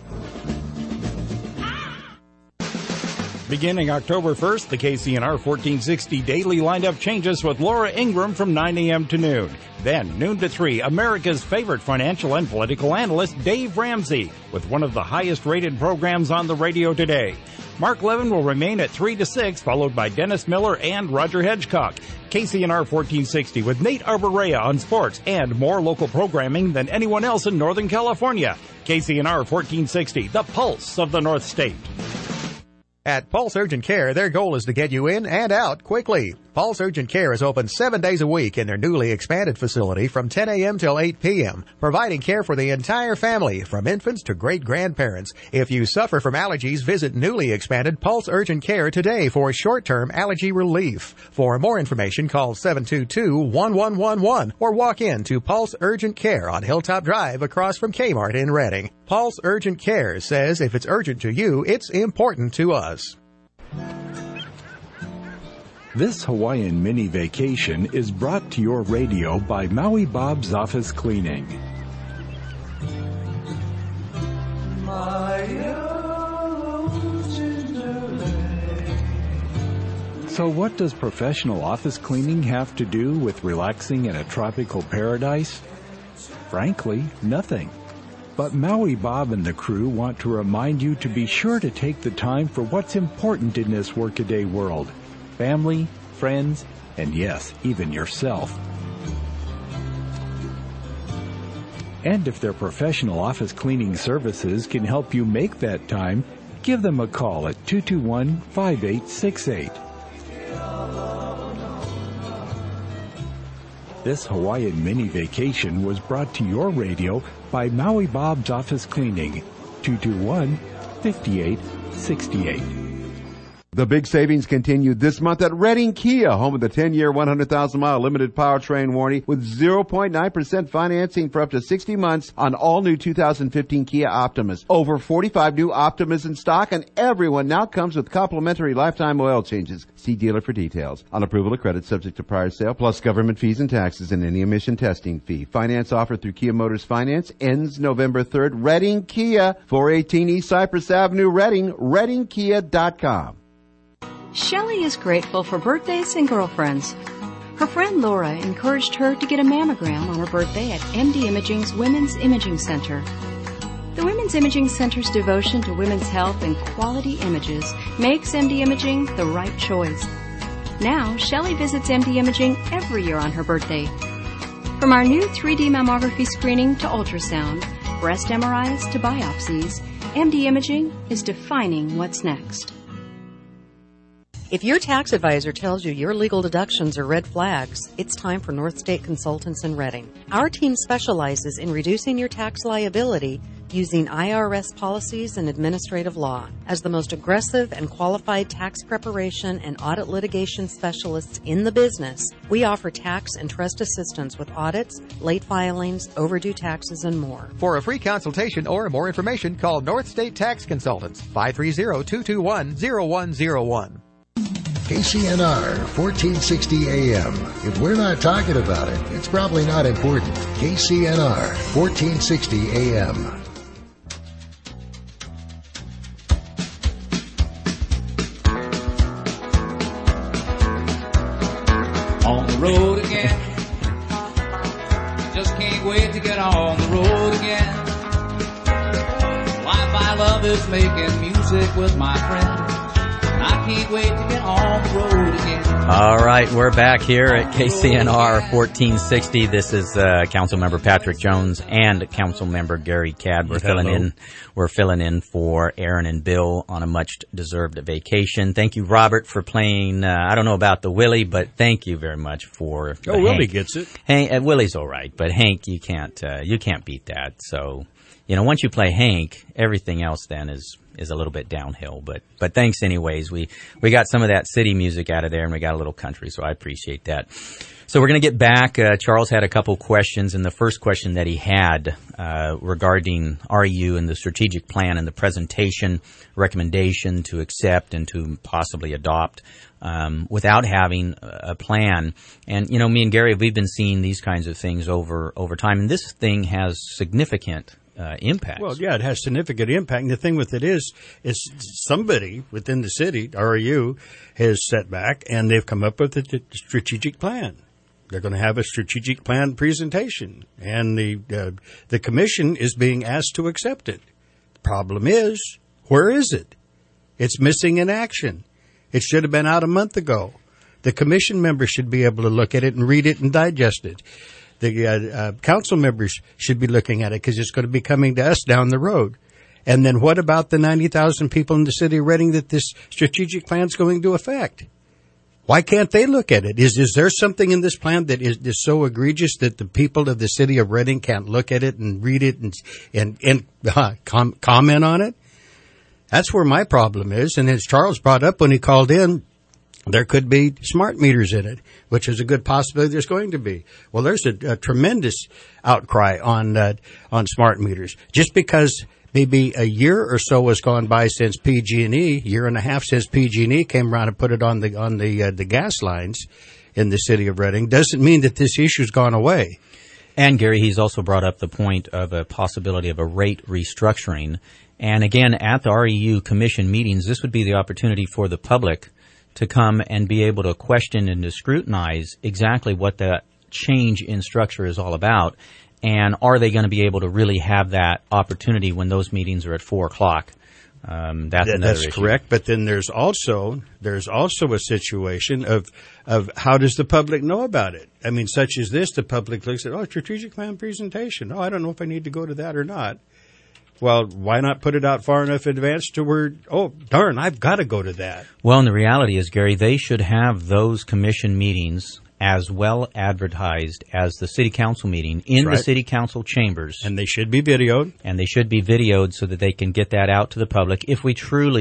Beginning October first, the K C N R fourteen sixty daily lineup changes with Laura Ingram from nine a.m. to noon. Then, noon to three, America's favorite financial and political analyst, Dave Ramsey, with one of the highest-rated programs on the radio today. Mark Levin will remain at three to six, followed by Dennis Miller and Roger Hedgecock. K C N R fourteen sixty with Nate Arborea on sports and more local programming than anyone else in Northern California. K C N R fourteen sixty, the pulse of the North State. At Pulse Urgent Care, their goal is to get you in and out quickly. Pulse Urgent Care is open seven days a week in their newly expanded facility from ten a.m. till eight p.m., providing care for the entire family, from infants to great-grandparents. If you suffer from allergies, visit newly expanded Pulse Urgent Care today for short-term allergy relief. For more information, call seven two two, one one one one or walk in to Pulse Urgent Care on Hilltop Drive across from Kmart in Redding. Pulse Urgent Care says if it's urgent to you, it's important to us. This Hawaiian mini vacation is brought to your radio by Maui Bob's Office Cleaning. So what does professional office cleaning have to do with relaxing in a tropical paradise? Frankly, nothing. But Maui Bob and the crew want to remind you to be sure to take the time for what's important in this workaday world. Family, friends, and yes, even yourself. And if their professional office cleaning services can help you make that time, give them a call at two two one, five eight six eight. This Hawaiian mini vacation was brought to your radio by Maui Bob's Office Cleaning, two two one, five eight six eight. The big savings continue this month at Redding Kia, home of the ten-year, one hundred thousand mile limited powertrain warranty with zero point nine percent financing for up to sixty months on all new two thousand fifteen Kia Optimus. Over forty-five new Optimus in stock, and everyone now comes with complimentary lifetime oil changes. See dealer for details. On approval of credit subject to prior sale, plus government fees and taxes and any emission testing fee. Finance offered through Kia Motors Finance ends November third. Redding Kia, four eighteen East Cypress Avenue, Redding, redding kia dot com. Shelley is grateful for birthdays and girlfriends. Her friend Laura encouraged her to get a mammogram on her birthday at M D Imaging's Women's Imaging Center. The Women's Imaging Center's devotion to women's health and quality images makes M D Imaging the right choice. Now, Shelley visits M D Imaging every year on her birthday. From our new three D mammography screening to ultrasound, breast M R Is to biopsies, M D Imaging is defining what's next. If your tax advisor tells you your legal deductions are red flags, it's time for North State Consultants in Redding. Our team specializes in reducing your tax liability using I R S policies and administrative law. As the most aggressive and qualified tax preparation and audit litigation specialists in the business, we offer tax and trust assistance with audits, late filings, overdue taxes, and more. For a free consultation or more information, call North State Tax Consultants, five three zero, two two one, zero one zero one. K C N R, fourteen sixty A M. If we're not talking about it, it's probably not important. K C N R, fourteen sixty A M. On the road again. Just can't wait to get on the road again. Life I love is making music with my friends. I can't wait to get on the road again. All right, we're back here at K C N R fourteen sixty. This is uh, Councilmember Patrick Jones and Councilmember Gary Cadd. We're Hello. filling in. We're filling in for Aaron and Bill on a much-deserved vacation. Thank you, Robert, for playing. Uh, I don't know about the Willie, but thank you very much for. Oh, Hank. Willie gets it. Hank, uh, Willie's all right, but Hank, you can't. Uh, you can't beat that. So, you know, once you play Hank, everything else then is. is a little bit downhill, but but thanks anyways. We we got some of that city music out of there, and we got a little country, so I appreciate that. So we're going to get back. Uh, Charles had a couple questions, and the first question that he had uh, regarding R E U and the strategic plan and the presentation recommendation to accept and to possibly adopt um, without having a plan. And, you know, me and Gary, we've been seeing these kinds of things over, over time, and this thing has significant Uh, impact. Well, yeah, it has significant impact. And the thing with it is, is somebody within the city, R E U, has set back and they've come up with a t- strategic plan. They're going to have a strategic plan presentation, and the uh, the commission is being asked to accept it. The problem is, where is it? It's missing in action. It should have been out a month ago. The commission members should be able to look at it and read it and digest it. The uh, uh, council members should be looking at it because it's going to be coming to us down the road. And then what about the ninety thousand people in the city of Redding that this strategic plan is going to affect? Why can't they look at it? Is is there something in this plan that is, is so egregious that the people of the city of Redding can't look at it and read it and and, and uh, com- comment on it? That's where my problem is. And as Charles brought up when he called in, there could be smart meters in it, which is a good possibility there's going to be. Well, there's a, a tremendous outcry on uh, on smart meters. Just because maybe a year or so has gone by since P G and E, year and a half since P G and E came around and put it on the on the uh, the gas lines in the city of Redding, doesn't mean that this issue's gone away. And Gary, he's also brought up the point of a possibility of a rate restructuring. And again, at the R E U commission meetings, this would be the opportunity for the public to come and be able to question and to scrutinize exactly what that change in structure is all about. And are they going to be able to really have that opportunity when those meetings are at four o'clock? Um, that's that, another that's issue. correct. But then there's also there's also a situation of of how does the public know about it? I mean, such as this, the public looks at, oh, strategic plan presentation. Oh, I don't know if I need to go to that or not. Well, why not put it out far enough in advance to where, oh, darn, I've got to go to that. Well, and the reality is, Gary, they should have those commission meetings as well advertised as the city council meeting in Right. the city council chambers. And they should be videoed. And they should be videoed so that they can get that out to the public if we truly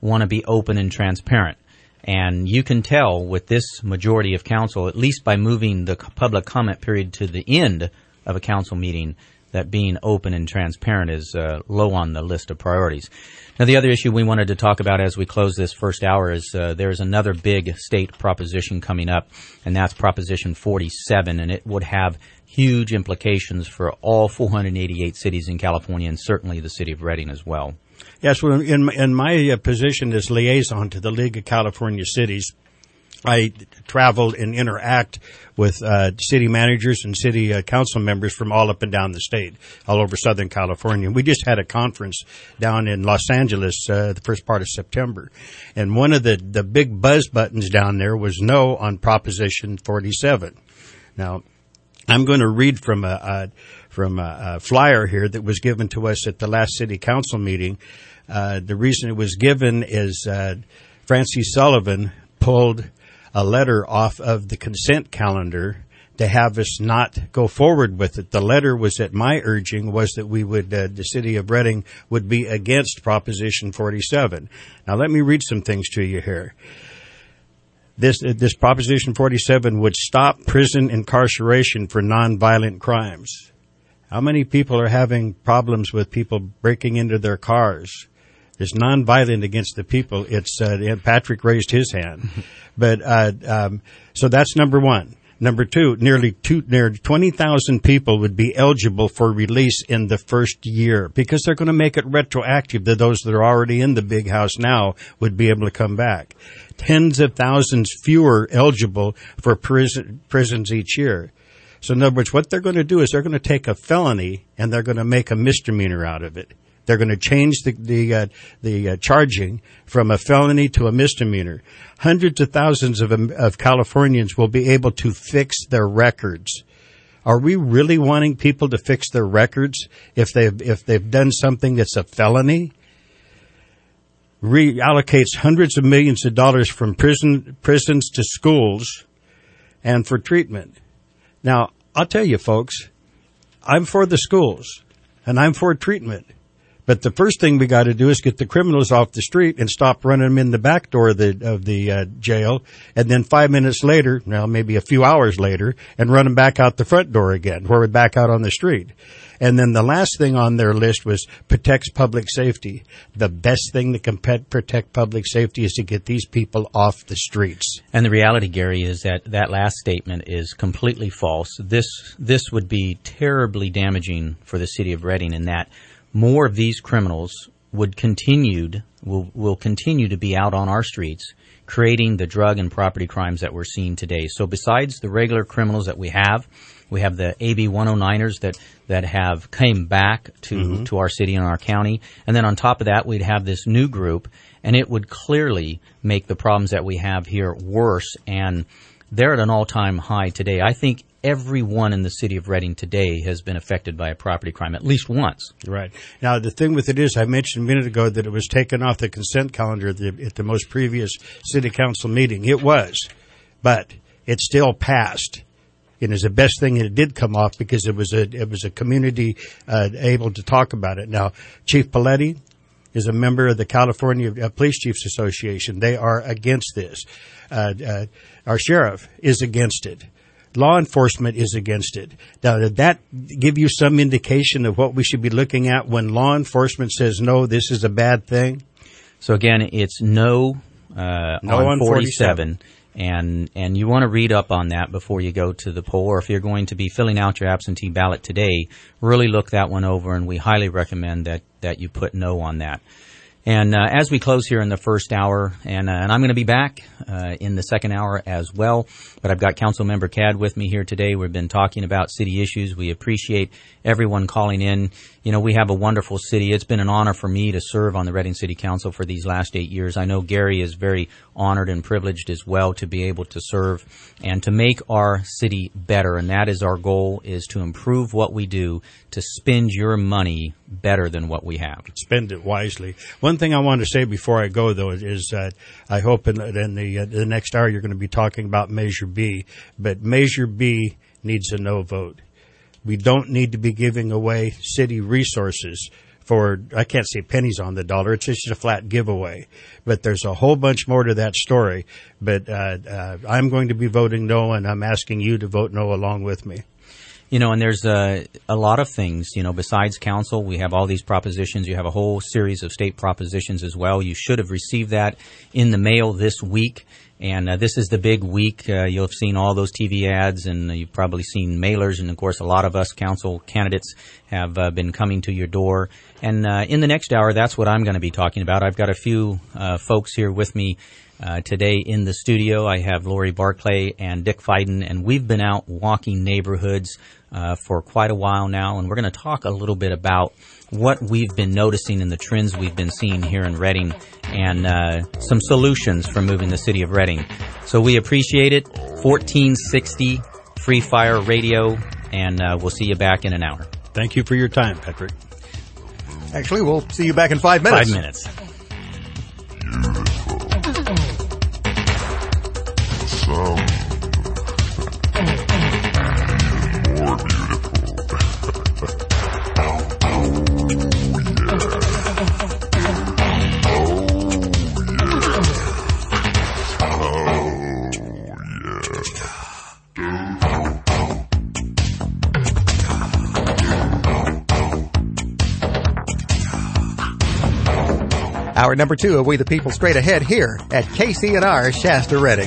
want to be open and transparent. And you can tell with this majority of council, at least by moving the public comment period to the end of a council meeting, that being open and transparent is uh, low on the list of priorities. Now, the other issue we wanted to talk about as we close this first hour is uh, there's another big state proposition coming up, and that's Proposition forty-seven, and it would have huge implications for all four hundred eighty-eight cities in California, and certainly the city of Redding as well. Yes, well, in, in my uh, position as liaison to the League of California Cities, I travel and interact with uh, city managers and city uh, council members from all up and down the state, all over Southern California. We just had a conference down in Los Angeles uh, the first part of September. And one of the, the big buzz buttons down there was no on Proposition forty-seven. Now, I'm going to read from a, a from a, a flyer here that was given to us at the last city council meeting. Uh, the reason it was given is uh, Francie Sullivan pulled a letter off of the consent calendar to have us not go forward with it. The letter was at my urging was that we would, uh, the city of Redding would be against Proposition forty-seven. Now let me read some things to you here. This, uh, this Proposition forty-seven would stop prison incarceration for nonviolent crimes. How many people are having problems with people breaking into their cars? It's nonviolent against the people. It's, uh, Patrick raised his hand. But, uh, um, so that's number one. Number two, nearly two, nearly twenty thousand people would be eligible for release in the first year because they're going to make it retroactive that those that are already in the big house now would be able to come back. Tens of thousands fewer eligible for prison, prisons each year. So in other words, what they're going to do is they're going to take a felony and they're going to make a misdemeanor out of it. They're going to change the the, uh, the uh, charging from a felony to a misdemeanor. Hundreds of thousands of, of Californians will be able to fix their records. Are we really wanting people to fix their records if they've if they've done something that's a felony? Reallocates hundreds of millions of dollars from prison prisons to schools and for treatment. Now, I'll tell you, folks, I'm for the schools and I'm for treatment. But the first thing we got to do is get the criminals off the street and stop running them in the back door of the of the uh, jail, and then five minutes later, well, maybe a few hours later, and run them back out the front door again, where we're back out on the street. And then the last thing on their list was protects public safety. The best thing that can pet, protect public safety is to get these people off the streets. And the reality, Gary, is that that last statement is completely false. This this would be terribly damaging for the city of Redding in that more of these criminals would continued will will continue to be out on our streets, creating the drug and property crimes that we're seeing today. So besides the regular criminals that we have, we have the A B one oh niners that, that have came back to, mm-hmm. to our city and our county. And then on top of that, we'd have this new group, and it would clearly make the problems that we have here worse. And they're at an all-time high today. I think everyone in the city of Redding today has been affected by a property crime at least once. Right. Now, the thing with it is, I mentioned a minute ago that it was taken off the consent calendar at the, at the most previous city council meeting. It was, but it still passed. It is the best thing that it did come off because it was a it was a community uh, able to talk about it. Now, Chief Paletti is a member of the California Police Chiefs Association. They are against this. Uh, uh, our sheriff is against it. Law enforcement is against it. Now, did that give you some indication of what we should be looking at when law enforcement says, no, this is a bad thing? So, again, it's no, uh, no on, on forty-seven. And and you want to read up on that before you go to the poll, or if you're going to be filling out your absentee ballot today, really look that one over, and we highly recommend that, that you put no on that. And uh, as we close here in the first hour, and, uh, and I'm going to be back uh, in the second hour as well, but I've got Councilmember Cad with me here today. We've been talking about city issues. We appreciate everyone calling in. You know, we have a wonderful city. It's been an honor for me to serve on the Redding City Council for these last eight years. I know Gary is very honored and privileged as well to be able to serve and to make our city better, and that is our goal, is to improve what we do, to spend your money better than what we have. Spend it wisely. One thing I want to say before I go, though, is that I hope in, in the, uh, the next hour you're going to be talking about Measure B, but Measure B needs a no vote. We don't need to be giving away city resources for, I can't say pennies on the dollar. It's just a flat giveaway. But there's a whole bunch more to that story. But uh, uh, I'm going to be voting no, and I'm asking you to vote no along with me. You know, and there's a, a lot of things, you know, besides council. We have all these propositions. You have a whole series of state propositions as well. You should have received that in the mail this week. And uh, this is the big week. Uh, you'll have seen all those T V ads, and you've probably seen mailers. And, of course, a lot of us council candidates have uh, been coming to your door. And uh, in the next hour, that's what I'm going to be talking about. I've got a few uh, folks here with me uh, today in the studio. I have Lori Barclay and Dick Fiden, and we've been out walking neighborhoods uh, for quite a while now. And we're going to talk a little bit about what we've been noticing and the trends we've been seeing here in Reading, and uh, some solutions for moving the city of Reading. So we appreciate it. fourteen sixty Free Fire Radio, and uh, we'll see you back in an hour. Thank you for your time, Patrick. Actually, we'll see you back in five minutes. Five minutes. Some more Hour number two of We the People straight ahead here at K C N R Shasta Reading.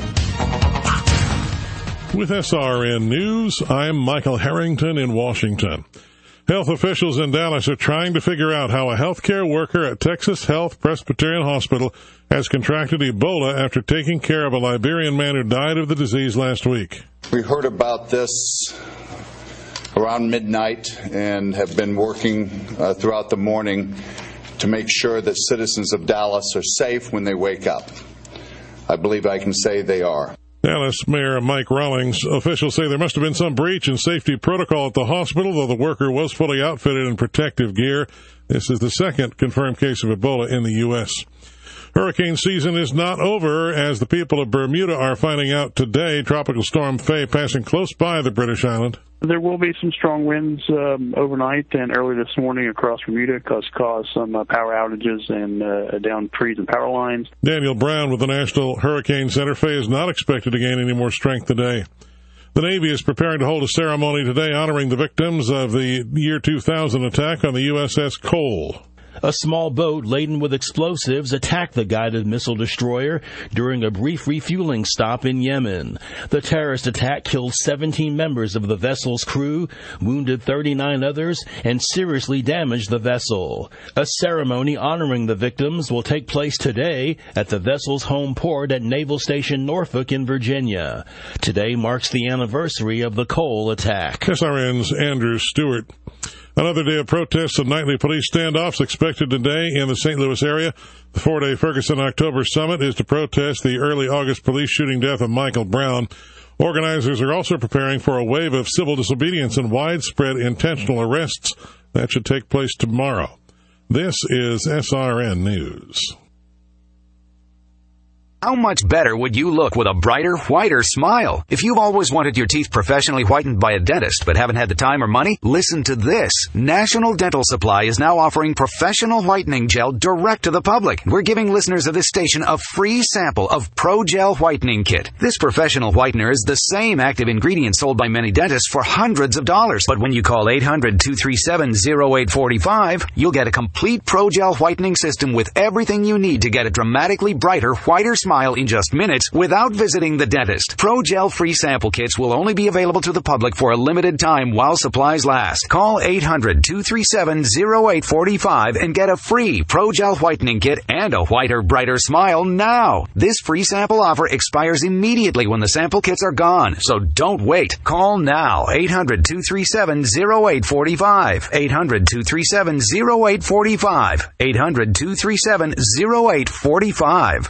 With S R N News, I'm Michael Harrington in Washington. Health officials in Dallas are trying to figure out how a healthcare worker at Texas Health Presbyterian Hospital has contracted Ebola after taking care of a Liberian man who died of the disease last week. We heard about this around midnight and have been working uh, throughout the morning to make sure that citizens of Dallas are safe when they wake up. I believe I can say they are. Dallas Mayor Mike Rawlings, officials say there must have been some breach in safety protocol at the hospital, though the worker was fully outfitted in protective gear. This is the second confirmed case of Ebola in the U S Hurricane season is not over, as the people of Bermuda are finding out today. Tropical Storm Faye passing close by the British island. There will be some strong winds um, overnight and early this morning across Bermuda, cause cause some uh, power outages and uh, down trees and power lines. Daniel Brown with the National Hurricane Center. Faye is not expected to gain any more strength today. The Navy is preparing to hold a ceremony today honoring the victims of the year two thousand attack on the U S S Cole. A small boat laden with explosives attacked the guided missile destroyer during a brief refueling stop in Yemen. The terrorist attack killed seventeen members of the vessel's crew, wounded thirty-nine others, and seriously damaged the vessel. A ceremony honoring the victims will take place today at the vessel's home port at Naval Station Norfolk in Virginia. Today marks the anniversary of the Cole attack. S R N's Andrew Stewart. Another day of protests and nightly police standoffs expected today in the Saint Louis area. The four-day Ferguson October Summit is to protest the early August police shooting death of Michael Brown. Organizers are also preparing for a wave of civil disobedience and widespread intentional arrests that should take place tomorrow. This is S R N News. How much better would you look with a brighter, whiter smile? If you've always wanted your teeth professionally whitened by a dentist but haven't had the time or money, listen to this. National Dental Supply is now offering professional whitening gel direct to the public. We're giving listeners of this station a free sample of Pro Gel Whitening Kit. This professional whitener is the same active ingredient sold by many dentists for hundreds of dollars. But when you call eight hundred, two three seven, oh eight four five, you'll get a complete Pro Gel whitening system with everything you need to get a dramatically brighter, whiter smile in just minutes without visiting the dentist. Pro Gel free sample kits will only be available to the public for a limited time while supplies last. Call eight hundred, two three seven, oh eight four five and get a free Pro Gel whitening kit and a whiter, brighter smile now. This free sample offer expires immediately when the sample kits are gone, so don't wait. Call now. eight hundred, two three seven, oh eight four five. eight hundred, two three seven, oh eight four five. eight hundred, two three seven, oh eight four five.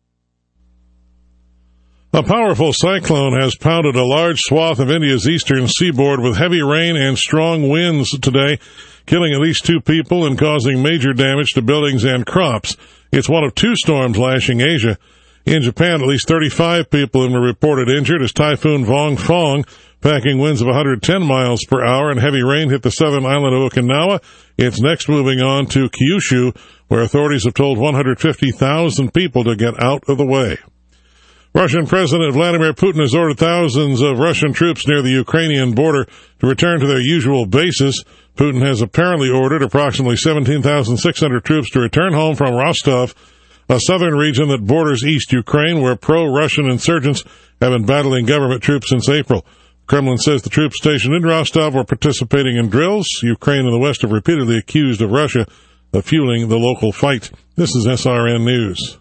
A powerful cyclone has pounded a large swath of India's eastern seaboard with heavy rain and strong winds today, killing at least two people and causing major damage to buildings and crops. It's one of two storms lashing Asia. In Japan, at least thirty-five people were reported injured as Typhoon Vongfong, packing winds of one hundred ten miles per hour and heavy rain, hit the southern island of Okinawa. It's next moving on to Kyushu, where authorities have told one hundred fifty thousand people to get out of the way. Russian President Vladimir Putin has ordered thousands of Russian troops near the Ukrainian border to return to their usual bases. Putin has apparently ordered approximately seventeen thousand six hundred troops to return home from Rostov, a southern region that borders East Ukraine, where pro-Russian insurgents have been battling government troops since April. Kremlin says the troops stationed in Rostov were participating in drills. Ukraine and the West have repeatedly accused of Russia of fueling the local fight. This is S R N News.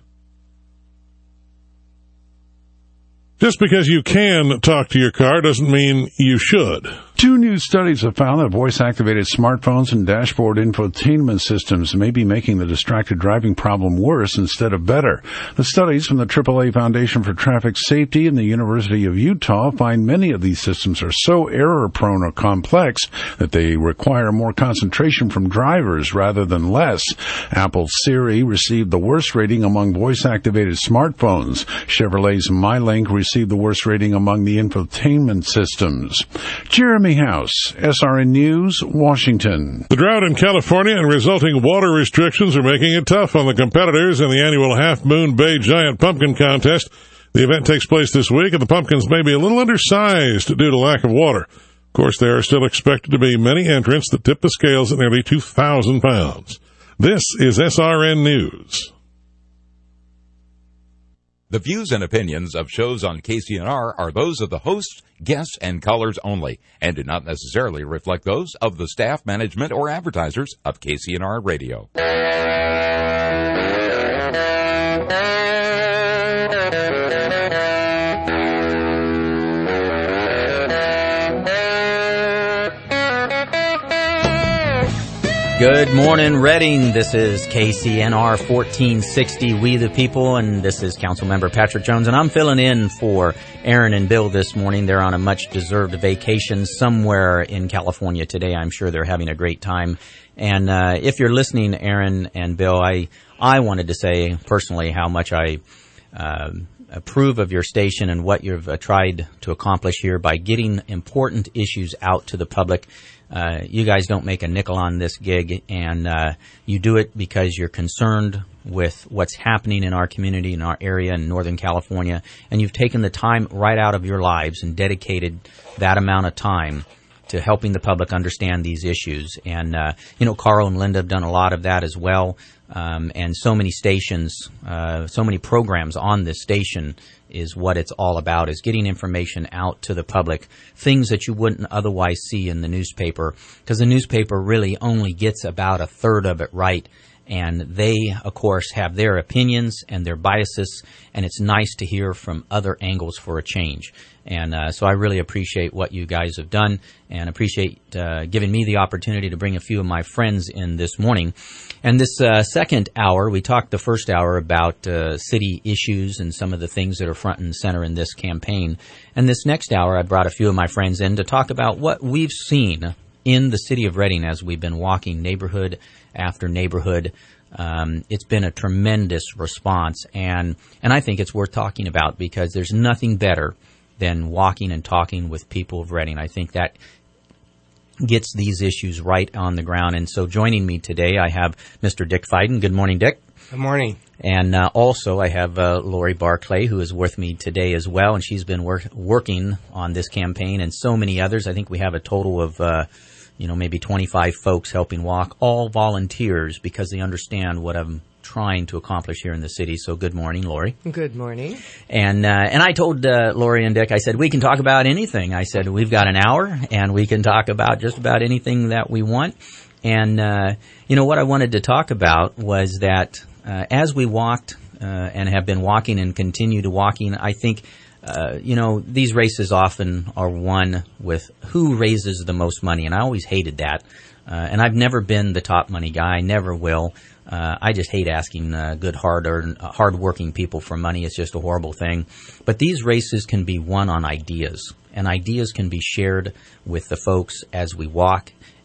Just because you can talk to your car doesn't mean you should. Two new studies have found that voice-activated smartphones and dashboard infotainment systems may be making the distracted driving problem worse instead of better. The studies from the triple A Foundation for Traffic Safety and the University of Utah find many of these systems are so error-prone or complex that they require more concentration from drivers rather than less. Apple's Siri received the worst rating among voice-activated smartphones. Chevrolet's MyLink received the worst rating among the infotainment systems. Jeremy House, S R N News, Washington. The drought in California and resulting water restrictions are making it tough on the competitors in the annual Half Moon Bay Giant Pumpkin Contest. The event takes place this week, and the pumpkins may be a little undersized due to lack of water. Of course, there are still expected to be many entrants that tip the scales at nearly two thousand pounds. This is S R N News. The views and opinions of shows on K C N R are those of the hosts, guests, and callers only, and do not necessarily reflect those of the staff, management, or advertisers of K C N R Radio. Good morning, Reading. This is K C N R fourteen sixty, We the People, and this is Councilmember Patrick Jones, and I'm filling in for Aaron and Bill this morning. They're on a much-deserved vacation somewhere in California today. I'm sure they're having a great time. And uh, if you're listening, Aaron and Bill, I I wanted to say personally how much I uh, approve of your station and what you've uh, tried to accomplish here by getting important issues out to the public. Uh, you guys don't make a nickel on this gig, and uh, you do it because you're concerned with what's happening in our community, in our area in Northern California, and you've taken the time right out of your lives and dedicated that amount of time to helping the public understand these issues. And, uh, you know, Carl and Linda have done a lot of that as well, um, and so many stations, uh, so many programs on this station is what it's all about, is getting information out to the public, things that you wouldn't otherwise see in the newspaper, because the newspaper really only gets about a third of it right, and they, of course, have their opinions and their biases, and it's nice to hear from other angles for a change. And uh, so I really appreciate what you guys have done, and appreciate uh, giving me the opportunity to bring a few of my friends in this morning. And this uh, second hour, we talked the first hour about uh, city issues and some of the things that are front and center in this campaign. And this next hour, I brought a few of my friends in to talk about what we've seen in the city of Reading as we've been walking neighborhood after neighborhood. Um, it's been a tremendous response, and and I think it's worth talking about, because there's nothing better than walking and talking with people of Reading. I think that gets these issues right on the ground. And so joining me today, I have Mister Dick Fiden. Good morning, Dick. Good morning. And uh, also I have uh, Lori Barclay, who is with me today as well, and she's been work- working on this campaign and so many others. I think we have a total of, uh, you know, maybe twenty-five folks helping walk, all volunteers, because they understand what I'm trying to accomplish here in the city. So good morning, Lori. Good morning. And uh, and I told uh, Lori and Dick, I said, we can talk about anything. I said, we've got an hour, and we can talk about just about anything that we want. And, uh, you know, what I wanted to talk about was that uh, as we walked uh, and have been walking and continue to walking, I think, uh, you know, these races often are won with who raises the most money. And I always hated that. Uh, and I've never been the top money guy. I never will. Uh, I just hate asking uh, good, hard, or uh, hard-working people for money. It's just a horrible thing. But these races can be won on ideas, and ideas can be shared with the folks as we walk.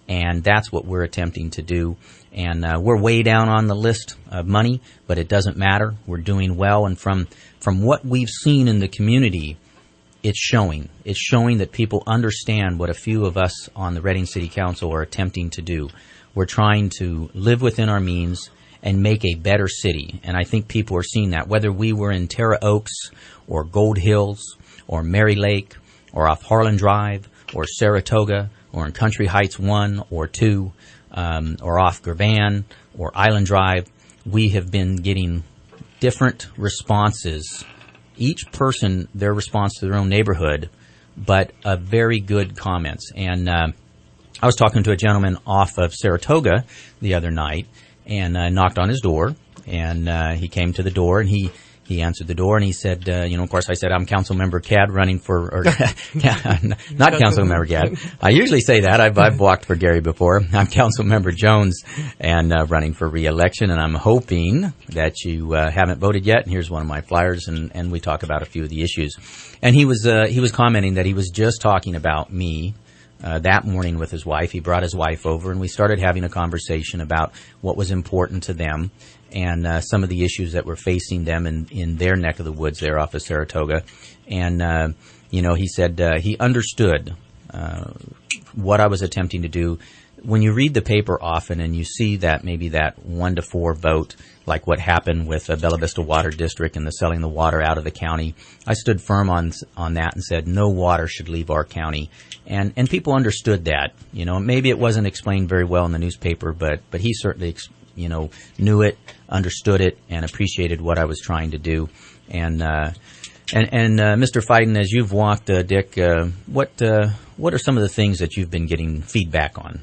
And that's what we're attempting to do. And uh, we're way down on the list of money, but it doesn't matter. We're doing well. And from, from what we've seen in the community, it's showing. It's showing that people understand what a few of us on the Reading City Council are attempting to do. We're trying to live within our means and make a better city. And I think people are seeing that, whether we were in Terra Oaks or Gold Hills or Mary Lake or off Harlan Drive or Saratoga or in Country Heights one or two um, or off Grvan or Island Drive. We have been getting different responses, each person their response to their own neighborhood, but uh, very good comments. And uh, I was talking to a gentleman off of Saratoga the other night, and I uh, knocked on his door, and uh, he came to the door, and he, he answered the door, and he said, uh, you know, of course, I said, I'm Councilmember Cadd running for, or not Councilmember Cadd. I usually say that. I've, I've walked for Gary before. I'm Councilmember Jones and uh, running for re-election, and I'm hoping that you uh, haven't voted yet. And here's one of my flyers, and, and we talk about a few of the issues. And he was uh, he was commenting that he was just talking about me Uh, that morning with his wife. He brought his wife over, and we started having a conversation about what was important to them and uh, some of the issues that were facing them in, in their neck of the woods there off of Saratoga. And, uh, you know, he said uh, he understood uh, what I was attempting to do. When you read the paper often and you see that maybe that one to four vote, like what happened with the Bella Vista Water District and the selling the water out of the county, I stood firm on on that and said no water should leave our county. And and people understood that. You know, maybe it wasn't explained very well in the newspaper, but but he certainly, you know, knew it, understood it, and appreciated what I was trying to do. And uh, and and uh, Mister Fiden, as you've walked, uh, Dick, uh, what uh, what are some of the things that you've been getting feedback on?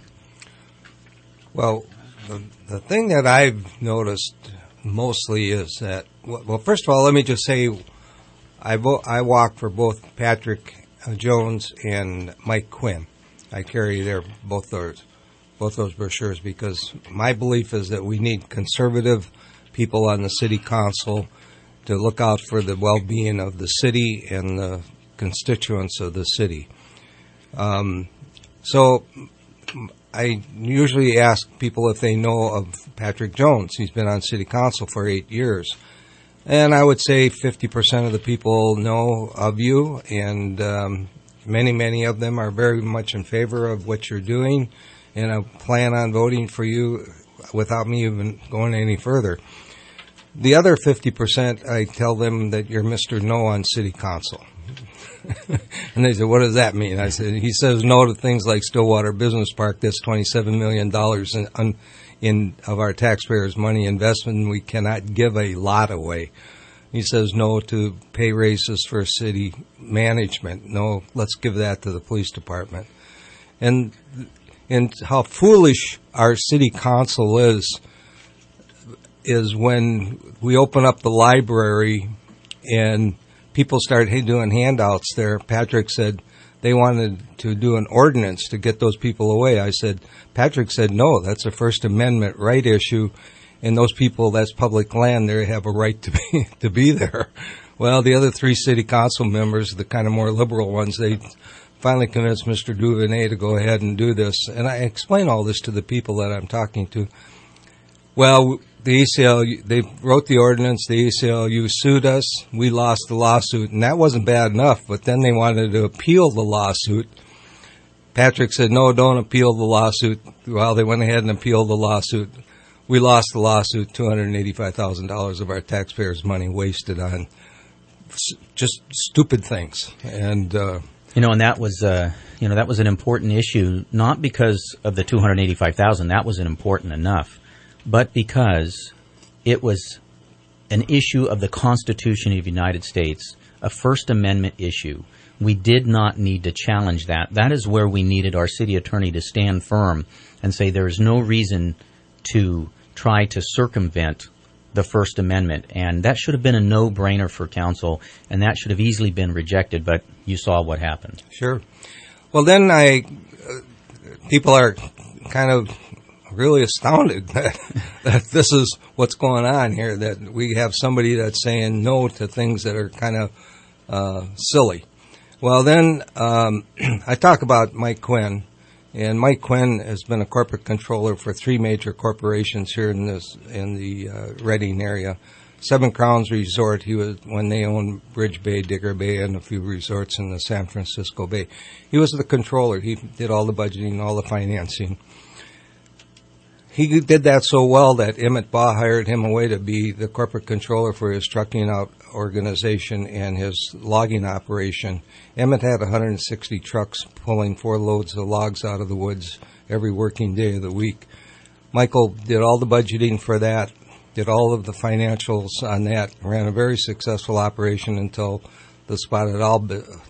Well, the, the thing that I've noticed mostly is that, well, first of all, let me just say I vo- I walk for both Patrick Jones and Mike Quinn. I carry their both those both those brochures because my belief is that we need conservative people on the city council to look out for the well-being of the city and the constituents of the city. Um, so I usually ask people if they know of Patrick Jones. He's been on city council for eight years. And I would say fifty percent of the people know of you, and um, many, many of them are very much in favor of what you're doing, and I plan on voting for you without me even going any further. The other fifty percent, I tell them that you're Mister No on city council. And they said, what does that mean? I said, he says no to things like Stillwater Business Park. That's twenty-seven million dollars in, in, in of our taxpayers' money investment, and we cannot give a lot away. He says no to pay raises for city management. No, let's give that to the police department. And and how foolish our city council is, is when we open up the library and people started doing handouts there. Patrick said they wanted to do an ordinance to get those people away. I said, Patrick said, no, that's a First Amendment right issue, and those people, that's public land, they have a right to be to be there. Well, the other three city council members, the kind of more liberal ones, they finally convinced Mister Duvernay to go ahead and do this. And I explain all this to the people that I'm talking to. Well, the A C L U, they wrote the ordinance, the A C L U sued us, we lost the lawsuit, and that wasn't bad enough, but then they wanted to appeal the lawsuit. Patrick said, no, don't appeal the lawsuit. Well, they went ahead and appealed the lawsuit. We lost the lawsuit, two hundred eighty-five thousand dollars of our taxpayers' money wasted on just stupid things. And, uh, You know, and that was, uh, you know, that was an important issue, not because of the two hundred eighty-five thousand dollars, that wasn't important enough, but because it was an issue of the Constitution of the United States, a First Amendment issue. We did not need to challenge that. That is where we needed our city attorney to stand firm and say there is no reason to try to circumvent the First Amendment. And that should have been a no-brainer for council, and that should have easily been rejected, but you saw what happened. Sure. Well, then I, uh, people are kind of really astounded that, that this is what's going on here, that we have somebody that's saying no to things that are kind of uh, silly. Well, then um, I talk about Mike Quinn, And Mike Quinn has been a corporate controller for three major corporations here in this in the uh, Reading area. Seven Crowns Resort, he was when they owned Bridge Bay, Digger Bay, and a few resorts in the San Francisco Bay. He was the controller. He did all the budgeting, all the financing. He did that so well that Emmett Baugh hired him away to be the corporate controller for his trucking out organization and his logging operation. Emmett had one hundred sixty trucks pulling four loads of logs out of the woods every working day of the week. Michael did all the budgeting for that, did all of the financials on that, ran a very successful operation until the Spotted Owl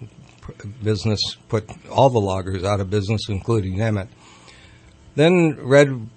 business put all the loggers out of business, including Emmett. Then Red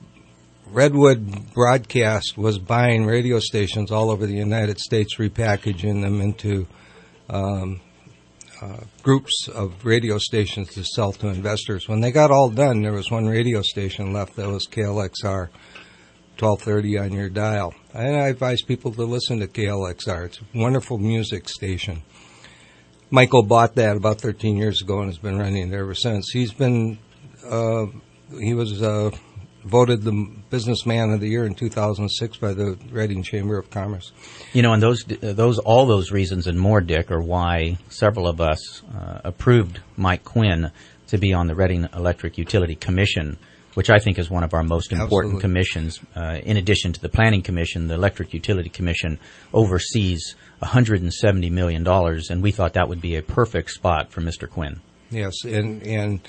Redwood Broadcast was buying radio stations all over the United States, repackaging them into um, uh, groups of radio stations to sell to investors. When they got all done, there was one radio station left that was K L X R, twelve thirty on your dial. And I advise people to listen to K L X R. It's a wonderful music station. Michael bought that about thirteen years ago and has been running it ever since. He's been, uh, he was uh, voted the Businessman of the Year in two thousand six by the Reading Chamber of Commerce. You know, and those, those, all those reasons and more, Dick, are why several of us uh, approved Mike Quinn to be on the Reading Electric Utility Commission, which I think is one of our most important Absolutely. commissions. Uh, in addition to the Planning Commission, the Electric Utility Commission oversees one hundred seventy million dollars, and we thought that would be a perfect spot for Mister Quinn. Yes, and and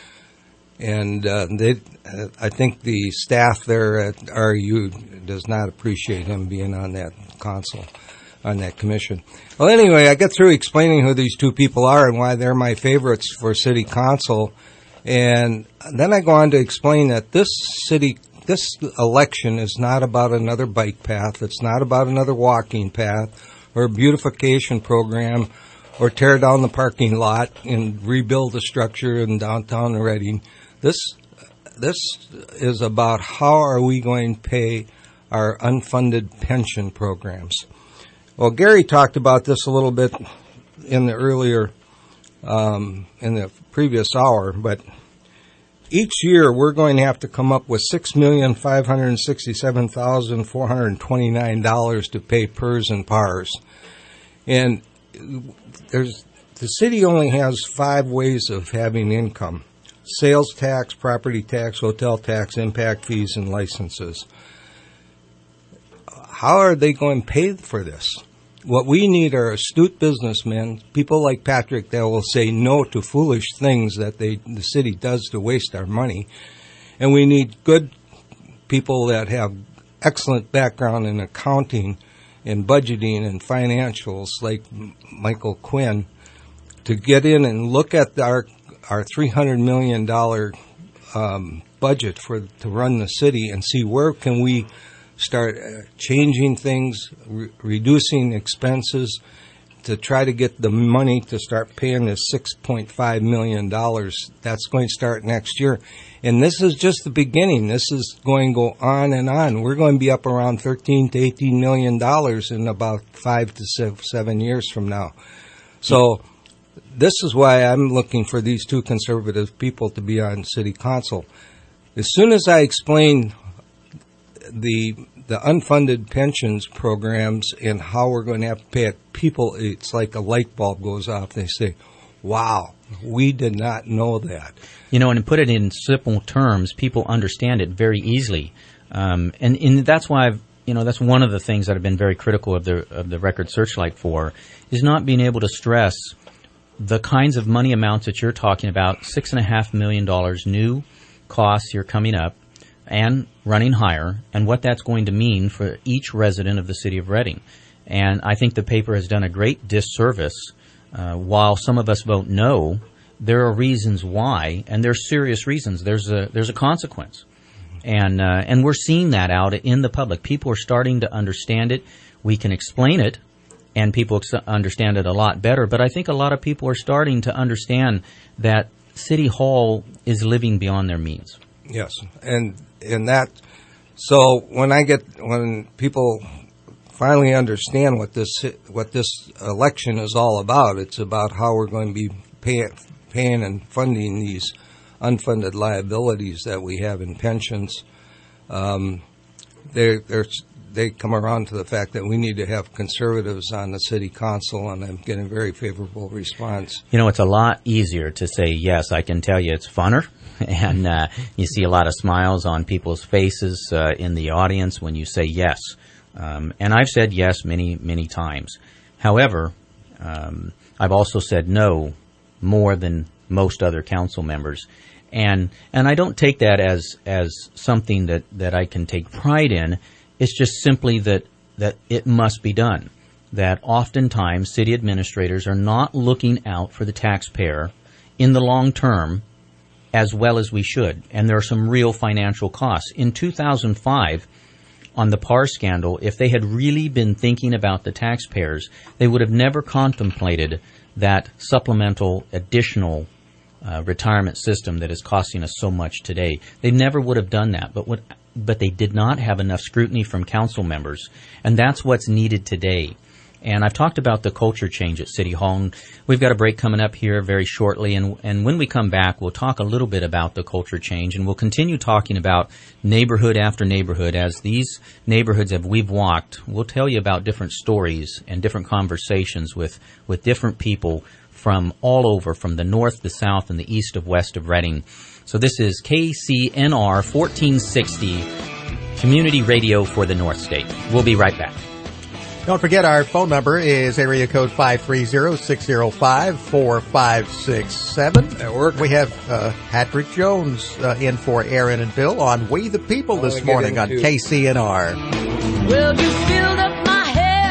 and uh, they, uh, I think the staff there at R U does not appreciate him being on that council, on that commission. Well, anyway, I get through explaining who these two people are and why they're my favorites for city council. And then I go on to explain that this city, this election is not about another bike path. It's not about another walking path or a beautification program or tear down the parking lot and rebuild the structure in downtown Reading. This, this is about how are we going to pay our unfunded pension programs. Well, Gary talked about this a little bit in the earlier Um, in the previous hour, but each year we're going to have to come up with six million five hundred sixty-seven thousand four hundred twenty-nine dollars to pay P E R S and P A R S. And there's the city only has five ways of having income: sales tax, property tax, hotel tax, impact fees, and licenses. How are they going to pay for this? What we need are astute businessmen, people like Patrick that will say no to foolish things that they, the city does to waste our money. And we need good people that have excellent background in accounting and budgeting and financials like Michael Quinn to get in and look at our our three hundred million dollars um, budget for to run the city and see where can we start changing things, re- reducing expenses to try to get the money to start paying this six point five million dollars. That's going to start next year. And this is just the beginning. This is going to go on and on. We're going to be up around thirteen to eighteen million dollars in about five to seven years from now. So this is why I'm looking for these two conservative people to be on city council. As soon as I explain the the unfunded pensions programs and how we're going to have to pay it, people, it's like a light bulb goes off. They say, wow, we did not know that. You know, and to put it in simple terms, people understand it very easily. Um, and, and that's why I've, you know, that's one of the things that I've been very critical of the, of the Record Searchlight for, is not being able to stress the kinds of money amounts that you're talking about, six and a half million dollars new costs here coming up, and running higher, and what that's going to mean for each resident of the city of Reading. And I think the paper has done a great disservice. Uh, while some of us vote no, there are reasons why, and there's serious reasons. There's a there's a consequence, and uh, and we're seeing that out in the public. People are starting to understand it. We can explain it, and people ex- understand it a lot better. But I think a lot of people are starting to understand that City Hall is living beyond their means. Yes, and and that, so when I get, when people finally understand what this what this election is all about, it's about how we're going to be pay, paying and funding these unfunded liabilities that we have in pensions, um, they they come around to the fact that we need to have conservatives on the city council, and I'm getting a very favorable response. You know, it's a lot easier to say yes. I can tell you it's funner, and uh, you see a lot of smiles on people's faces uh, in the audience when you say yes. Um, and I've said yes many, many times. However, um, I've also said no more than most other council members. And and I don't take that as as something that, that I can take pride in. It's just simply that, that it must be done. That oftentimes city administrators are not looking out for the taxpayer in the long term as well as we should. And there are some real financial costs. In two thousand five, on the Parr scandal, if they had really been thinking about the taxpayers, they would have never contemplated that supplemental additional uh, retirement system that is costing us so much today. They never would have done that. But what but they did not have enough scrutiny from council members, and that's what's needed today. And I've talked about the culture change at City Hall, and we've got a break coming up here very shortly, and, and when we come back, we'll talk a little bit about the culture change, and we'll continue talking about neighborhood after neighborhood. As these neighborhoods that we've walked, we'll tell you about different stories and different conversations with, with different people from all over, from the north, the south, and the east of west of Reading. So this is K C N R fourteen sixty, Community Radio for the North State. We'll be right back. Don't forget our phone number is area code five three zero, six zero five, four five six seven. That work. We have uh, Patrick Jones uh, in for Aaron and Bill on We the People this morning on K C N R. Well, you filled up my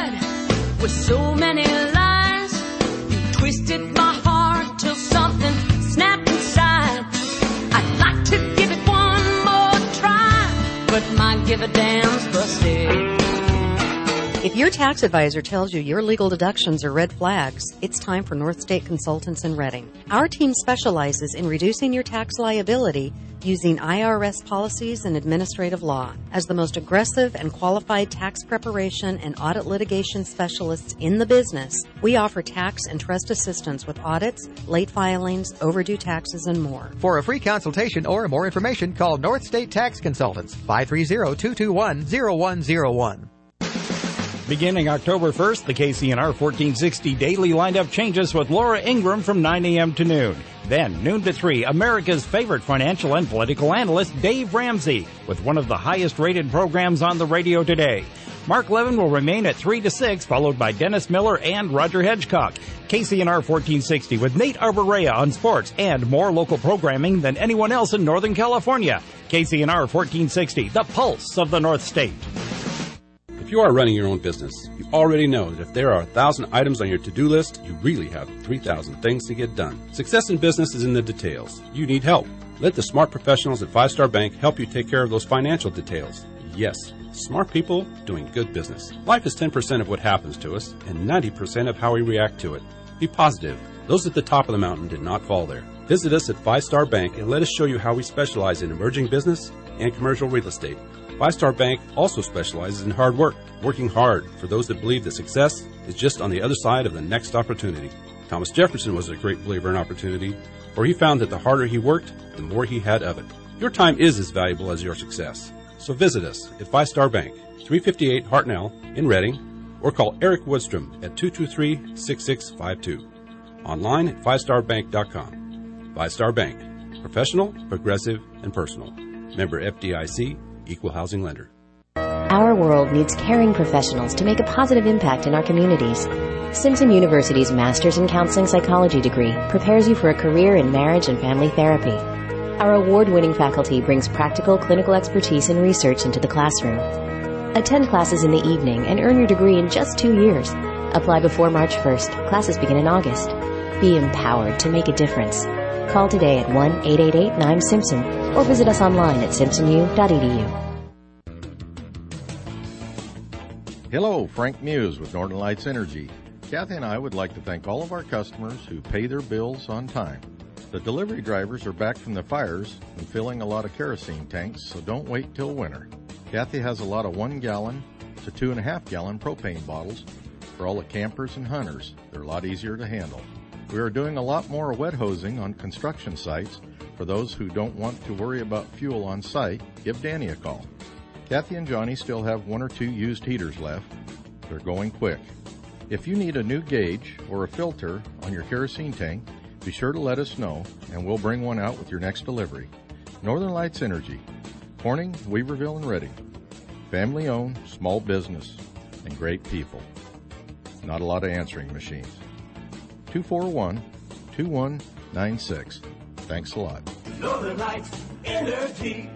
head with so many lies. You twisted my heart till something snapped inside. I'd like to give it one more try, but my give a damn's busted. If your tax advisor tells you your legal deductions are red flags, it's time for North State Consultants in Reading. Our team specializes in reducing your tax liability using I R S policies and administrative law. As the most aggressive and qualified tax preparation and audit litigation specialists in the business, we offer tax and trust assistance with audits, late filings, overdue taxes, and more. For a free consultation or more information, call North State Tax Consultants, five three zero, two two one, zero one zero one. Beginning October first, the K C N R fourteen sixty daily lineup changes with Laura Ingram from nine a.m. to noon. Then, noon to three, America's favorite financial and political analyst, Dave Ramsey, with one of the highest-rated programs on the radio today. Mark Levin will remain at three to six, followed by Dennis Miller and Roger Hedgecock. K C N R fourteen sixty with Nate Arborea on sports and more local programming than anyone else in Northern California. K C N R fourteen sixty, the pulse of the North State. If you are running your own business, you already know that if there are a thousand items on your to-do list, you really have three thousand things to get done. Success in business is in the details. You need help. Let the smart professionals at Five Star Bank help you take care of those financial details. Yes, smart people doing good business. Life is ten percent of what happens to us and ninety percent of how we react to it. Be positive. Those at the top of the mountain did not fall there. Visit us at Five Star Bank and let us show you how we specialize in emerging business and commercial real estate. Five Star Bank also specializes in hard work, working hard for those that believe that success is just on the other side of the next opportunity. Thomas Jefferson was a great believer in opportunity, for he found that the harder he worked, the more he had of it. Your time is as valuable as your success. So visit us at Five Star Bank, three fifty-eight Hartnell in Reading, or call Eric Woodstrom at two two three, six six five two. Online at five star bank dot com. Five Star Bank. Professional, progressive, and personal. Member F D I C. Equal housing lender. Our world needs caring professionals to make a positive impact in our communities. Simpson University's Master's in Counseling Psychology degree prepares you for a career in marriage and family therapy. Our award-winning faculty brings practical clinical expertise and research into the classroom. Attend classes in the evening and earn your degree in just two years. Apply before March first. Classes begin in August. Be empowered to make a difference. Call today at one eight eight eight nine Simpson or visit us online at simpson u dot e d u. Hello, Frank Muse with Northern Lights Energy. Kathy and I would like to thank all of our customers who pay their bills on time. The delivery drivers are back from the fires and filling a lot of kerosene tanks, so don't wait till winter. Kathy has a lot of one-gallon to two-and-a-half-gallon propane bottles for all the campers and hunters. They're a lot easier to handle. We are doing a lot more wet hosing on construction sites. For those who don't want to worry about fuel on site, give Danny a call. Kathy and Johnny still have one or two used heaters left. They're going quick. If you need a new gauge or a filter on your kerosene tank, be sure to let us know, and we'll bring one out with your next delivery. Northern Lights Energy, Corning, Weaverville, and Reading. Family-owned, small business, and great people. Not a lot of answering machines. two four one, two one nine six. Thanks a lot. Northern Lights Energy.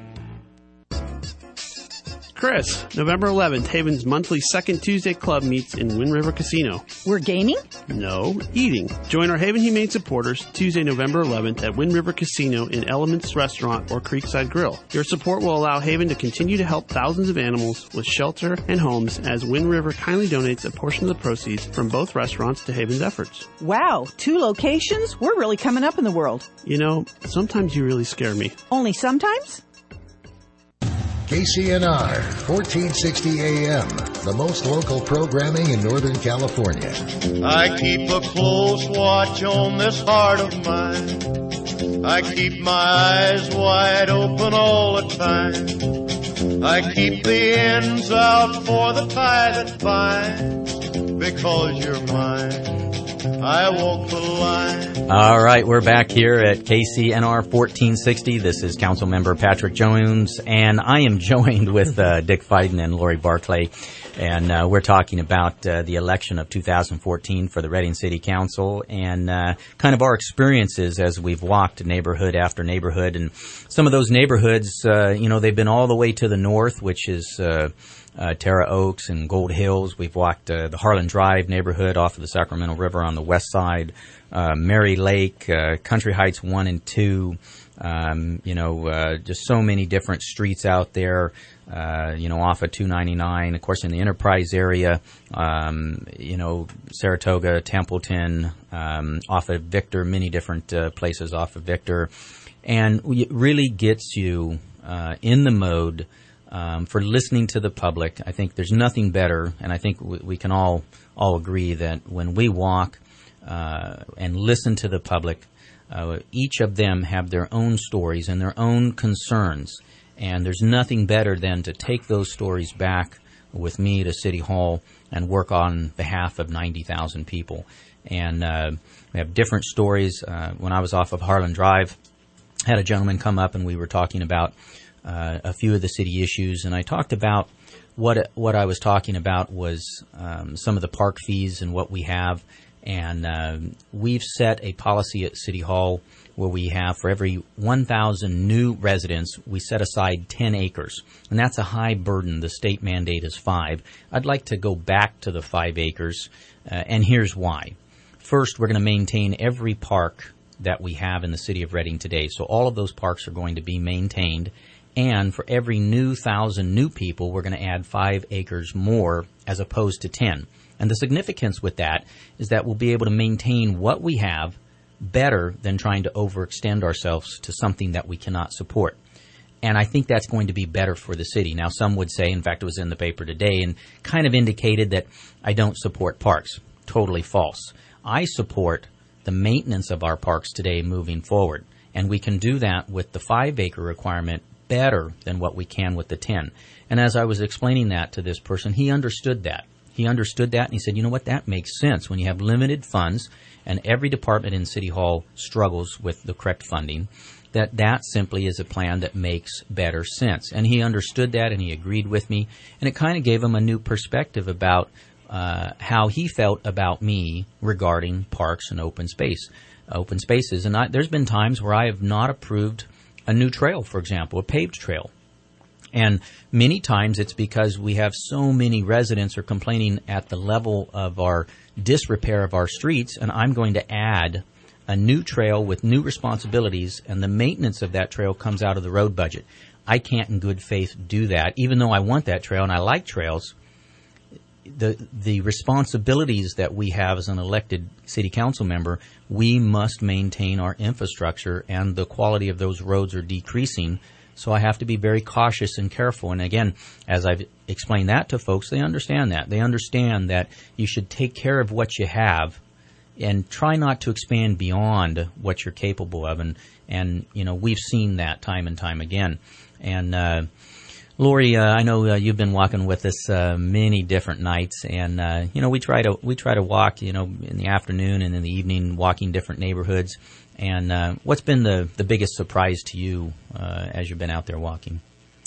Chris, November eleventh, Haven's monthly Second Tuesday Club meets in Wind River Casino. We're gaming? No, eating. Join our Haven Humane supporters Tuesday, November eleventh at Wind River Casino in Elements Restaurant or Creekside Grill. Your support will allow Haven to continue to help thousands of animals with shelter and homes as Wind River kindly donates a portion of the proceeds from both restaurants to Haven's efforts. Wow, two locations? We're really coming up in the world. You know, sometimes you really scare me. Only sometimes? K C N R, fourteen sixty A M, the most local programming in Northern California. I keep a close watch on this heart of mine. I keep my eyes wide open all the time. I keep the ends out for the tie that binds. Because you're mine, I walk the line. All right, we're back here at K C N R fourteen sixty. This is Council Member Patrick Jones, and I am joined with uh, Dick Fiden and Lori Barclay, and uh, we're talking about uh, the election of two thousand fourteen for the Reading City Council and uh, kind of our experiences as we've walked neighborhood after neighborhood. And some of those neighborhoods, uh, you know, they've been all the way to the north, which is uh, Uh, Terra Oaks and Gold Hills. We've walked uh, the Harlan Drive neighborhood off of the Sacramento River on the west side, uh, Mary Lake, uh, Country Heights one and two, um, you know, uh, just so many different streets out there, uh, you know, off of two ninety-nine. Of course, in the Enterprise area, um, you know, Saratoga, Templeton, um, off of Victor, many different uh, places off of Victor. And it really gets you uh, in the mode Um, for listening to the public. I think there's nothing better, and I think we, we can all all agree that when we walk uh, and listen to the public, uh, each of them have their own stories and their own concerns, and there's nothing better than to take those stories back with me to City Hall and work on behalf of ninety thousand people. And uh, we have different stories. Uh, when I was off of Harlan Drive, I had a gentleman come up and we were talking about Uh, a few of the city issues, and I talked about what what I was talking about was um, some of the park fees and what we have, and uh, we've set a policy at City Hall where we have for every one thousand new residents, we set aside ten acres, and that's a high burden. The state mandate is five. I'd like to go back to the five acres, uh, and here's why. First, we're going to maintain every park that we have in the city of Reading today, so all of those parks are going to be maintained. And for every new thousand new people, we're going to add five acres more as opposed to ten. And the significance with that is that we'll be able to maintain what we have better than trying to overextend ourselves to something that we cannot support. And I think that's going to be better for the city. Now, some would say, in fact, it was in the paper today and kind of indicated that I don't support parks. Totally false. I support the maintenance of our parks today moving forward. And we can do that with the five-acre requirement better than what we can with the ten. And as I was explaining that to this person, he understood that. He understood that, and he said, you know what, that makes sense. When you have limited funds, and every department in City Hall struggles with the correct funding, that that simply is a plan that makes better sense. And he understood that, and he agreed with me, and it kind of gave him a new perspective about uh, how he felt about me regarding parks and open space, open spaces. And I, there's been times where I have not approved a new trail, for example, a paved trail. And many times it's because we have so many residents are complaining at the level of our disrepair of our streets, and I'm going to add a new trail with new responsibilities, and the maintenance of that trail comes out of the road budget. I can't in good faith do that, even though I want that trail and I like trails. The the responsibilities that we have as an elected city council member, we must maintain our infrastructure, and the quality of those roads are decreasing. So I have to be very cautious and careful. And again, as I've explained that to folks, they understand that. They understand that you should take care of what you have and try not to expand beyond what you're capable of. And, and you know, we've seen that time and time again. And uh, Lori, uh, I know uh, you've been walking with us uh, many different nights, and uh, you know, we try to we try to walk, you know, in the afternoon and in the evening, walking different neighborhoods. And uh, what's been the the biggest surprise to you uh, as you've been out there walking?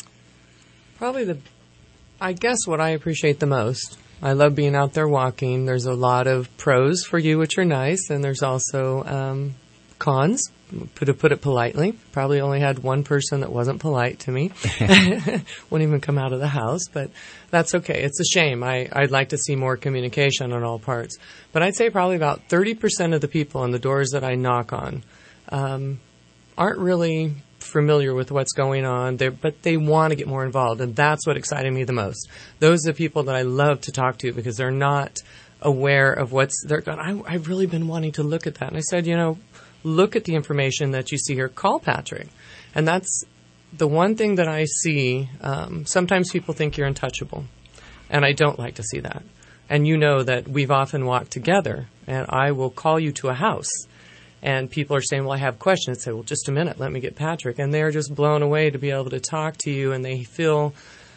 Probably the, I guess what I appreciate the most. I love being out there walking. There's a lot of pros for you, which are nice, and there's also um, cons, to put it politely. Probably only had one person that wasn't polite to me. Wouldn't even come out of the house, but that's okay. It's a shame. I, I'd like to see more communication on all parts. But I'd say probably about thirty percent of the people on the doors that I knock on um, aren't really familiar with what's going on, They're, but they want to get more involved, and that's what excited me the most. Those are the people that I love to talk to because they're not aware of what's they're going. I, I've really been wanting to look at that, and I said, you know, look at the information that you see here. Call Patrick, and that's the one thing that I see. Um, sometimes people think you're untouchable, and I don't like to see that. And you know that we've often walked together, and I will call you to a house. And people are saying, well, I have questions. I say, well, just a minute, let me get Patrick. And they're just blown away to be able to talk to you, and they feel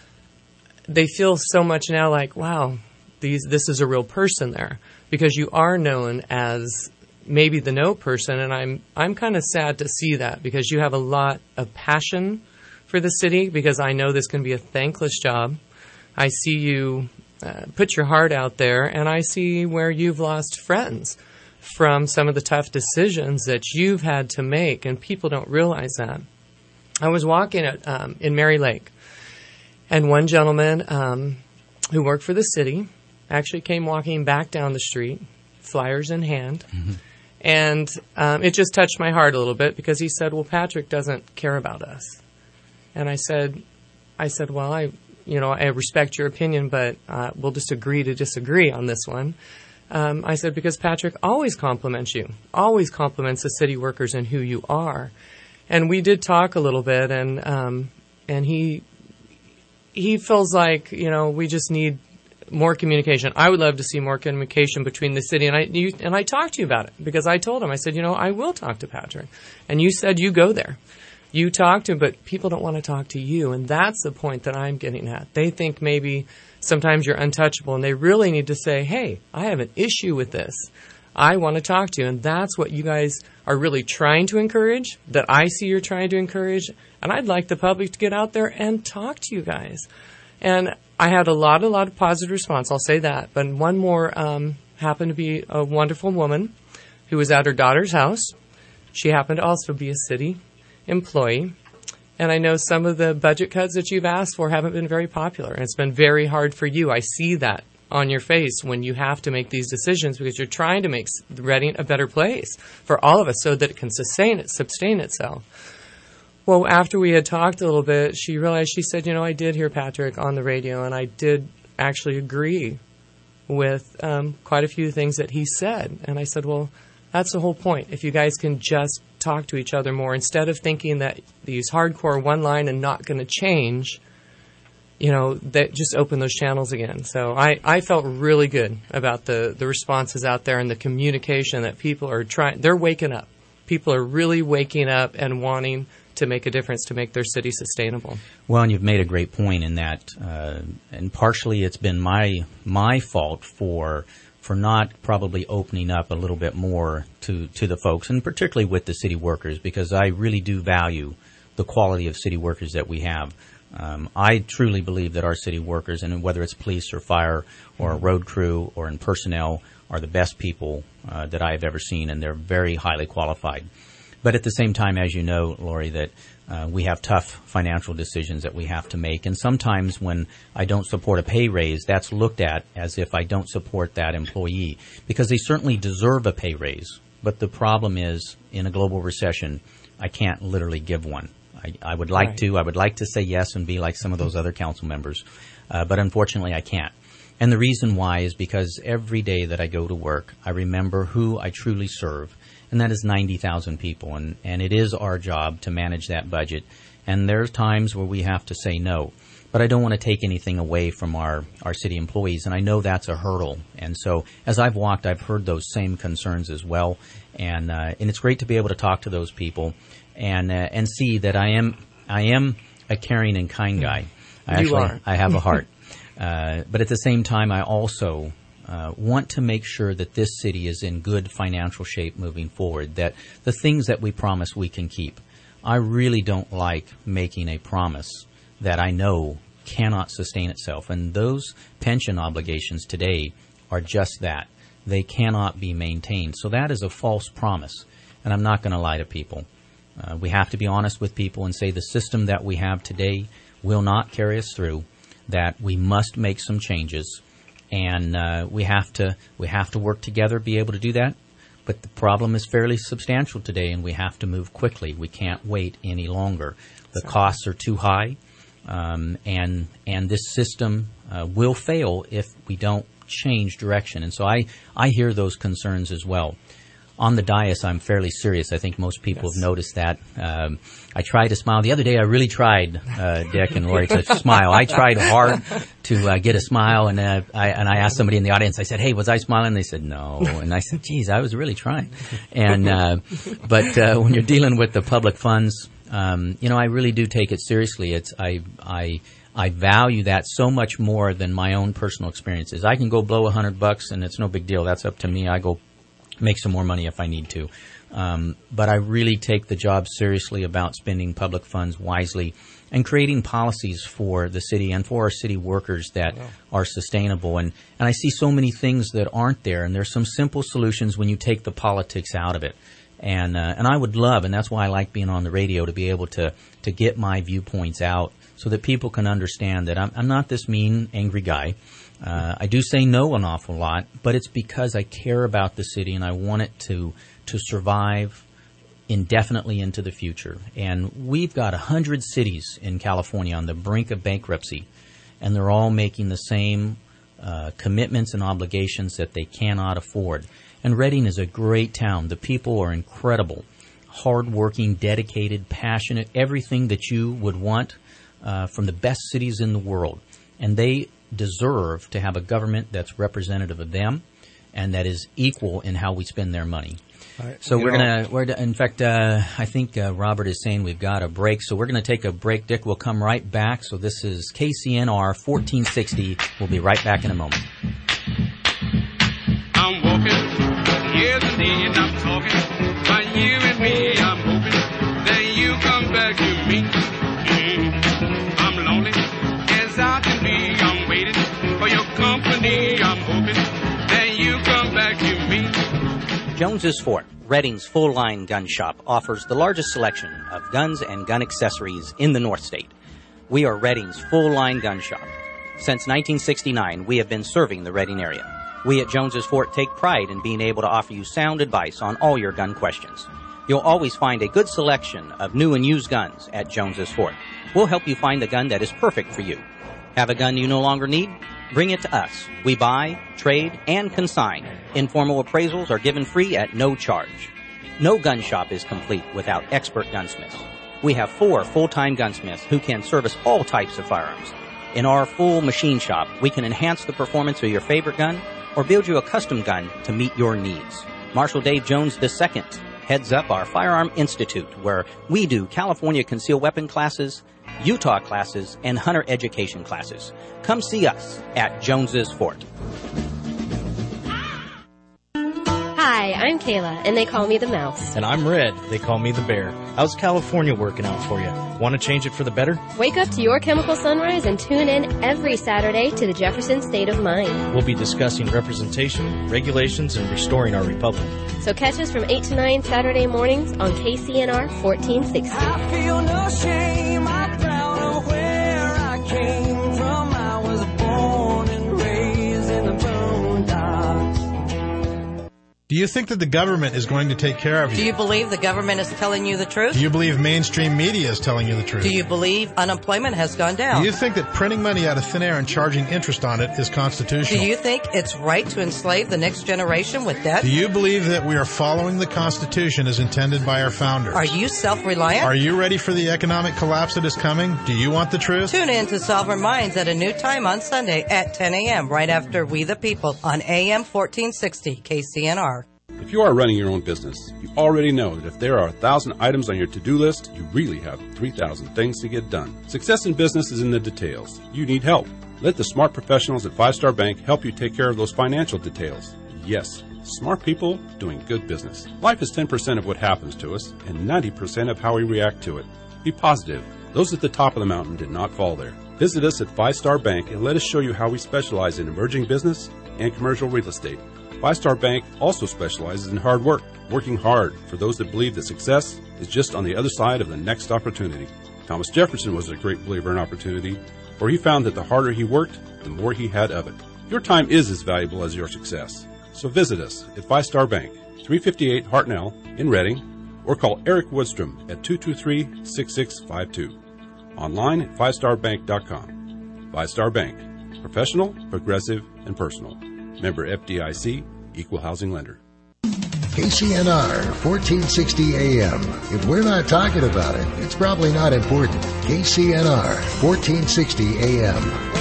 they feel so much now like, wow, these this is a real person there. Because you are known as maybe the no person, and I'm I'm kind of sad to see that because you have a lot of passion for the city because I know this can be a thankless job. I see you uh, put your heart out there, and I see where you've lost friends from some of the tough decisions that you've had to make, and people don't realize that. I was walking at, um, in Mary Lake, and one gentleman um, who worked for the city actually came walking back down the street, flyers in hand, mm-hmm. and um, it just touched my heart a little bit because he said, well, Patrick doesn't care about us. And I said, I said, well, I, you know, I respect your opinion, but uh, we'll just agree to disagree on this one. Um, I said, because Patrick always compliments you, always compliments the city workers and who you are. And we did talk a little bit, and um, and he he feels like, you know, we just need more communication. I would love to see more communication between the city. And I you, and I talked to you about it because I told him, I said, you know, I will talk to Patrick. And you said you go there. You talk to him, but people don't want to talk to you. And that's the point that I'm getting at. They think maybe sometimes you're untouchable, and they really need to say, hey, I have an issue with this. I want to talk to you. And that's what you guys are really trying to encourage, that I see you're trying to encourage. And I'd like the public to get out there and talk to you guys. And I had a lot, a lot of positive response. I'll say that. But one more um, happened to be a wonderful woman who was at her daughter's house. She happened to also be a city employee. And I know some of the budget cuts that you've asked for haven't been very popular. And it's been very hard for you. I see that on your face when you have to make these decisions because you're trying to make Reading a better place for all of us so that it can sustain it, sustain itself. Well, after we had talked a little bit, she realized, she said, you know, I did hear Patrick on the radio, and I did actually agree with um, quite a few things that he said. And I said, well, that's the whole point. If you guys can just talk to each other more instead of thinking that these hardcore one line and not going to change, you know, that just open those channels again. So I, I felt really good about the, the responses out there and the communication that people are trying. They're waking up. People are really waking up and wanting to make a difference to make their city sustainable. Well, and you've made a great point in that, uh, and partially it's been my my fault for for not probably opening up a little bit more to, to the folks, and particularly with the city workers, because I really do value the quality of city workers that we have. Um, I truly believe that our city workers, and whether it's police or fire or a road crew or in personnel, are the best people uh, that I have ever seen, and they're very highly qualified. But at the same time, as you know, Lori, that uh, we have tough financial decisions that we have to make. And sometimes when I don't support a pay raise, that's looked at as if I don't support that employee, because they certainly deserve a pay raise. But the problem is, in a global recession, I can't literally give one. I, I would like Right. to. I would like to say yes and be like some of those other council members. Uh, but unfortunately, I can't. And the reason why is because every day that I go to work, I remember who I truly serve. And that is ninety thousand people, and, and it is our job to manage that budget. And there's times where we have to say no. but I don't want to take anything away from our, our city employees, and I know that's a hurdle. And so as I've walked, I've heard those same concerns as well, and uh, and it's great to be able to talk to those people and uh, and see that I am I am a caring and kind guy. I You actually are. I have a heart, uh, but at the same time, I also uh, want to make sure that this city is in good financial shape moving forward. That the things that we promise we can keep. I really don't like making a promise that I know cannot sustain itself. And those pension obligations today are just that. They cannot be maintained. So that is a false promise. And I'm not going to lie to people. Uh, we have to be honest with people and say the system that we have today will not carry us through, that we must make some changes. And uh, we have to we have to work together, be able to do that. But the problem is fairly substantial today, and we have to move quickly. We can't wait any longer. The costs are too high, um, and and this system uh, will fail if we don't change direction. And so I, I hear those concerns as well. On the dais, I'm fairly serious. I think most people yes. have noticed that. Um, I tried to smile. The other day, I really tried, uh, Dick and Lori, to smile. I tried hard to uh, get a smile, and uh, I and I asked somebody in the audience. I said, "Hey, was I smiling?" They said, "No." And I said, "Geez, I was really trying." And uh, but uh, when you're dealing with the public funds, um, you know, I really do take it seriously. It's I I. I value that so much more than my own personal experiences. I can go blow a hundred bucks, and it's no big deal. That's up to me. I go make some more money if I need to. Um, but I really take the job seriously about spending public funds wisely and creating policies for the city and for our city workers that wow. are sustainable. And, and I see so many things that aren't there, and there's some simple solutions when you take the politics out of it. And uh, and I would love, and that's why I like being on the radio, to be able to, to get my viewpoints out so that people can understand that I'm, I'm not this mean, angry guy. Uh, I do say no an awful lot, but it's because I care about the city and I want it to to survive indefinitely into the future. And we've got one hundred cities in California on the brink of bankruptcy, and they're all making the same uh, commitments and obligations that they cannot afford. And Redding is a great town. The people are incredible, hardworking, dedicated, passionate, everything that you would want uh, from the best cities in the world. And they deserve to have a government that's representative of them and that is equal in how we spend their money. Right. So you we're going to, we're in fact, uh, I think uh, Robert is saying we've got a break. So we're going to take a break, Dick. We'll come right back. So this is K C N R fourteen sixty. We'll be right back in a moment. I'm walking, yes indeed, I'm talking, but you and me, I'm hoping that you come back to me. Mm, I'm lonely as I can be, I'm waiting for your company, I'm hoping that you come back to me. Jones's Fort, Redding's full-line gun shop, offers the largest selection of guns and gun accessories in the North State. We are Redding's full-line gun shop. Since nineteen sixty-nine, we have been serving the Redding area. We at Jones's Fort take pride in being able to offer you sound advice on all your gun questions. You'll always find a good selection of new and used guns at Jones's Fort. We'll help you find the gun that is perfect for you. Have a gun you no longer need? Bring it to us. We buy, trade, and consign. Informal appraisals are given free at no charge. No gun shop is complete without expert gunsmiths. We have four full-time gunsmiths who can service all types of firearms. In our full machine shop, we can enhance the performance of your favorite gun or build you a custom gun to meet your needs. Marshal Dave Jones the Second heads up our Firearm Institute, where we do California concealed weapon classes, Utah classes, and hunter education classes. Come see us at Jones's Fort. Hi, I'm Kayla, and they call me the Mouse. And I'm Red. They call me the Bear. How's California working out for you? Want to change it for the better? Wake up to your chemical sunrise and tune in every Saturday to the Jefferson State of Mind. We'll be discussing representation, regulations, and restoring our republic. So catch us from eight to nine Saturday mornings on K C N R fourteen sixty. I feel no shame, I'm proud of where I came from. I was born and raised in the boondocks. Do you think that the government is going to take care of you? Do you believe the government is telling you the truth? Do you believe mainstream media is telling you the truth? Do you believe unemployment has gone down? Do you think that printing money out of thin air and charging interest on it is constitutional? Do you think it's right to enslave the next generation with debt? Do you believe that we are following the Constitution as intended by our founders? Are you self-reliant? Are you ready for the economic collapse that is coming? Do you want the truth? Tune in to Solver Minds at a new time on Sunday at ten a.m. right after We the People on A M fourteen sixty K C N R. If you are running your own business, you already know that if there are a thousand items on your to-do list, you really have three thousand things to get done. Success in business is in the details. You need help. Let the smart professionals at Five Star Bank help you take care of those financial details. Yes, smart people doing good business. Life is ten percent of what happens to us and ninety percent of how we react to it. Be positive. Those at the top of the mountain did not fall there. Visit us at Five Star Bank and let us show you how we specialize in emerging business and commercial real estate. Five Star Bank also specializes in hard work, working hard for those that believe that success is just on the other side of the next opportunity. Thomas Jefferson was a great believer in opportunity, for he found that the harder he worked, the more he had of it. Your time is as valuable as your success. So visit us at Five Star Bank, three fifty-eight Hartnell in Reading, or call Eric Woodstrom at two two three, six six five two. Online at five star bank dot com. Five Star Bank. Professional, progressive, and personal. Member F D I C, Equal Housing Lender. K C N R, fourteen sixty A M. If we're not talking about it, it's probably not important. K C N R, fourteen sixty A M.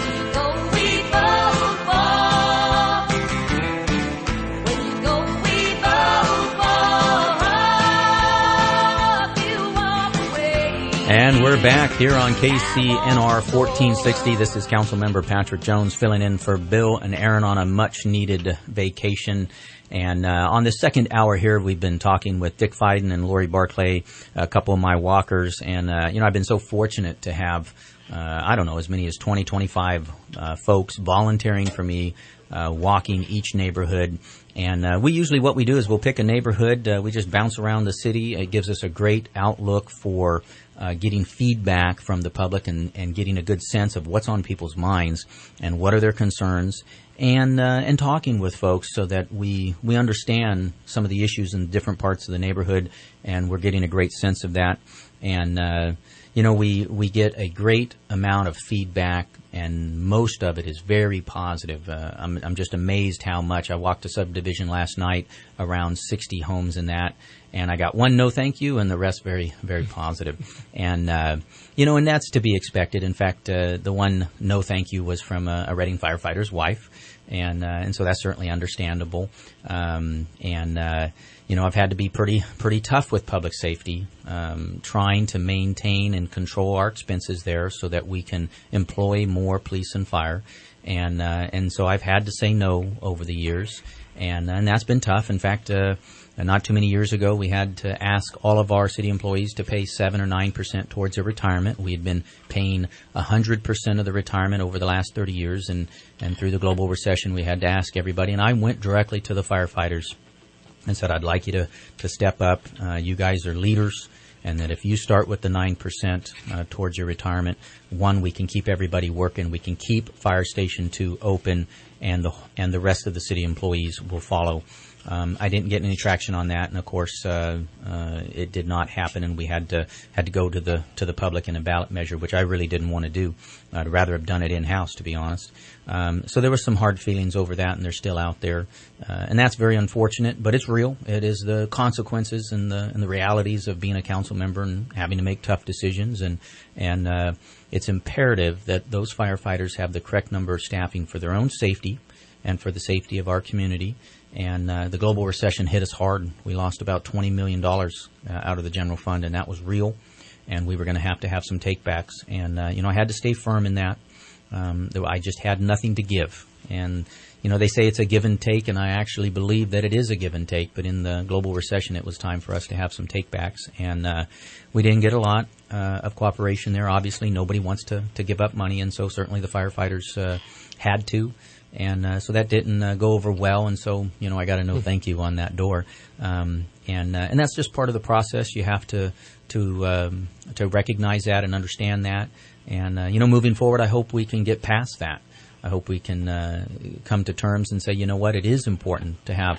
And we're back here on K C N R fourteen sixty. This is Councilmember Patrick Jones filling in for Bill and Aaron on a much-needed vacation. And uh, on the second hour here, we've been talking with Dick Fiden and Lori Barclay, a couple of my walkers. And, uh, you know, I've been so fortunate to have, uh, I don't know, as many as twenty, twenty-five uh, folks volunteering for me, uh, walking each neighborhood. And uh, we usually, what we do is we'll pick a neighborhood. Uh, we just bounce around the city. It gives us a great outlook for uh, getting feedback from the public and, and getting a good sense of what's on people's minds and what are their concerns, and uh, and talking with folks so that we we understand some of the issues in different parts of the neighborhood, and we're getting a great sense of that. And uh, you know, we we get a great amount of feedback, and most of it is very positive. Uh, I'm I'm just amazed how much. I walked a subdivision last night, around sixty homes in that, and I got one no thank you, and the rest very, very positive. And, uh, you know, and that's to be expected. In fact, uh, the one no thank you was from a, a Reading firefighter's wife, and uh, and so that's certainly understandable. Um, and, uh, you know, I've had to be pretty pretty tough with public safety, um, trying to maintain and control our expenses there so that we can employ more police and fire. And uh, and so I've had to say no over the years, and and that's been tough. In fact, uh, not too many years ago, we had to ask all of our city employees to pay seven or nine percent towards their retirement. We had been paying a hundred percent of the retirement over the last thirty years, and and through the global recession, we had to ask everybody. And I went directly to the firefighters and said, "I'd like you to to step up. Uh, you guys are leaders." And that if you start with the nine percent uh, towards your retirement, one, we can keep everybody working. We can keep Fire Station two open, and the and the rest of the city employees will follow. Um, I didn't get any traction on that, and of course, uh, uh, it did not happen, and we had to had to go to the to the public in a ballot measure, which I really didn't want to do. I'd rather have done it in house, to be honest. Um, so there were some hard feelings over that, and they're still out there, uh, and that's very unfortunate. But it's real. It is the consequences and the and the realities of being a council member and having to make tough decisions, and and uh, it's imperative that those firefighters have the correct number of staffing for their own safety and for the safety of our community. And uh, the global recession hit us hard. We lost about twenty million dollars uh, out of the general fund, and that was real. And we were going to have to have some takebacks. And, uh, you know, I had to stay firm in that. Um, I just had nothing to give. And, you know, they say it's a give and take, and I actually believe that it is a give and take. But in the global recession, it was time for us to have some takebacks. And uh, we didn't get a lot uh, of cooperation there. Obviously, nobody wants to, to give up money, and so certainly the firefighters uh, had to. And uh, so that didn't uh, go over well, and so, you know, I got a no thank you on that door. Um, and uh, and that's just part of the process. You have to to um, to recognize that and understand that. And, uh, you know, moving forward, I hope we can get past that. I hope we can uh, come to terms and say, you know what, it is important to have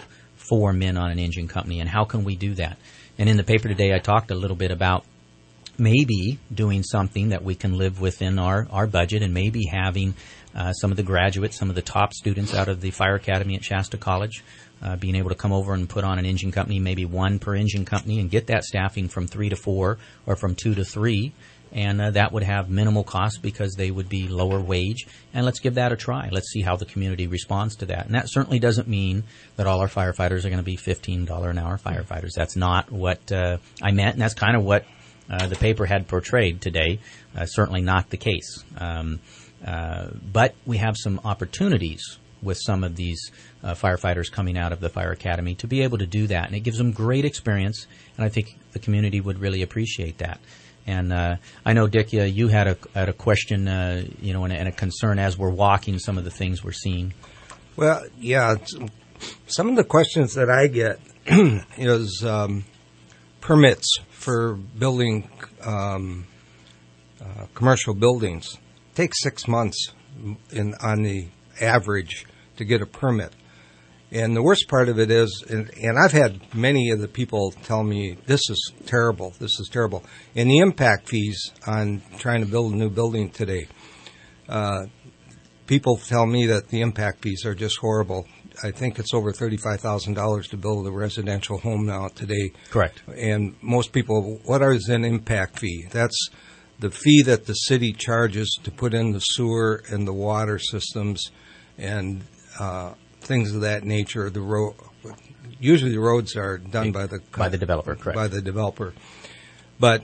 four men on an engine company, and how can we do that? And in the paper today, I talked a little bit about maybe doing something that we can live within our, our budget, and maybe having uh, some of the graduates, some of the top students out of the Fire Academy at Shasta College, uh, being able to come over and put on an engine company, maybe one per engine company, and get that staffing from three to four or from two to three. And uh, that would have minimal cost because they would be lower wage. And let's give that a try. Let's see how the community responds to that. And that certainly doesn't mean that all our firefighters are going to be fifteen dollars an hour firefighters. That's not what uh, I meant, and that's kind of what uh, the paper had portrayed today. Uh, certainly not the case. Um, uh, but we have some opportunities with some of these uh, firefighters coming out of the Fire Academy to be able to do that. And it gives them great experience, and I think the community would really appreciate that. And uh, I know, Dick, uh, you had a, had a question, uh, you know, and a, and a concern as we're walking some of the things we're seeing. Well, yeah, some of the questions that I get is um, permits for building um, uh, commercial buildings. It takes six months in on the average to get a permit. And the worst part of it is, and, and I've had many of the people tell me, this is terrible, this is terrible. And the impact fees on trying to build a new building today, uh, people tell me that the impact fees are just horrible. I think it's over thirty-five thousand dollars to build a residential home now today. Correct. And most people, what is an impact fee? That's the fee that the city charges to put in the sewer and the water systems and uh things of that nature. The road, usually the roads are done by the by the developer, correct? By the developer, but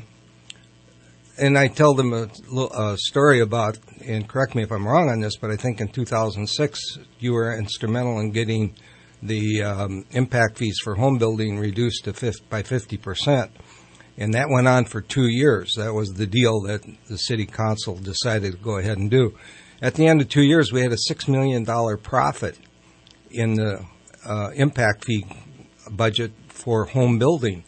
and I tell them a, a story about, and correct me if I'm wrong on this, but I think in two thousand six you were instrumental in getting the um, impact fees for home building reduced to fifty, by fifty percent, and that went on for two years. That was the deal that the city council decided to go ahead and do. At the end of two years, we had a six million dollars profit in the uh, impact fee budget for home building.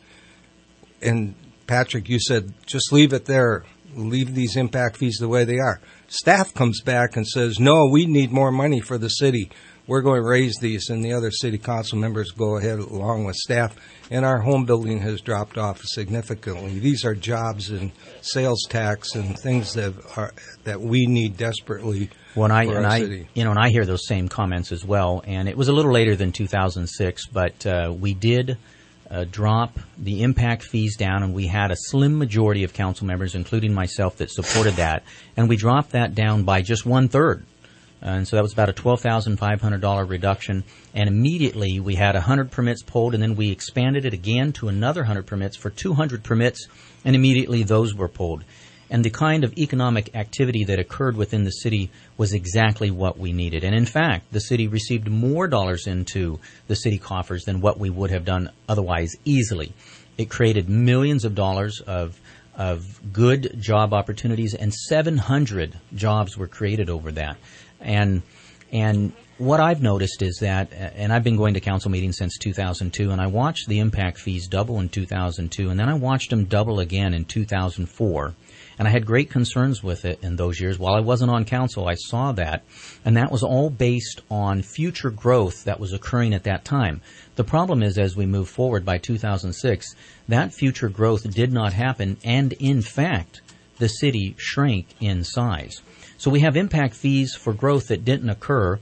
And, Patrick, you said, just leave it there. Leave these impact fees the way they are. Staff comes back and says, no, we need more money for the city. We're going to raise these. And the other city council members go ahead along with staff. And our home building has dropped off significantly. These are jobs and sales tax and things that are that we need desperately when I, for and our I, city. You know, and I hear those same comments as well. And it was a little later than two thousand six, but uh, we did uh, drop the impact fees down, and we had a slim majority of council members, including myself, that supported that. And we dropped that down by just one-third. And so that was about a twelve thousand five hundred dollars reduction. And immediately we had one hundred permits pulled, and then we expanded it again to another one hundred permits for two hundred permits, and immediately those were pulled. And the kind of economic activity that occurred within the city was exactly what we needed. And in fact, the city received more dollars into the city coffers than what we would have done otherwise easily. It created millions of dollars of of good job opportunities, and seven hundred jobs were created over that. And and what I've noticed is that, and I've been going to council meetings since two thousand two, and I watched the impact fees double in two thousand two, and then I watched them double again in two thousand four. And I had great concerns with it in those years. While I wasn't on council, I saw that, and that was all based on future growth that was occurring at that time. The problem is, as we move forward by two thousand six, that future growth did not happen, and in fact, the city shrank in size. So we have impact fees for growth that didn't occur.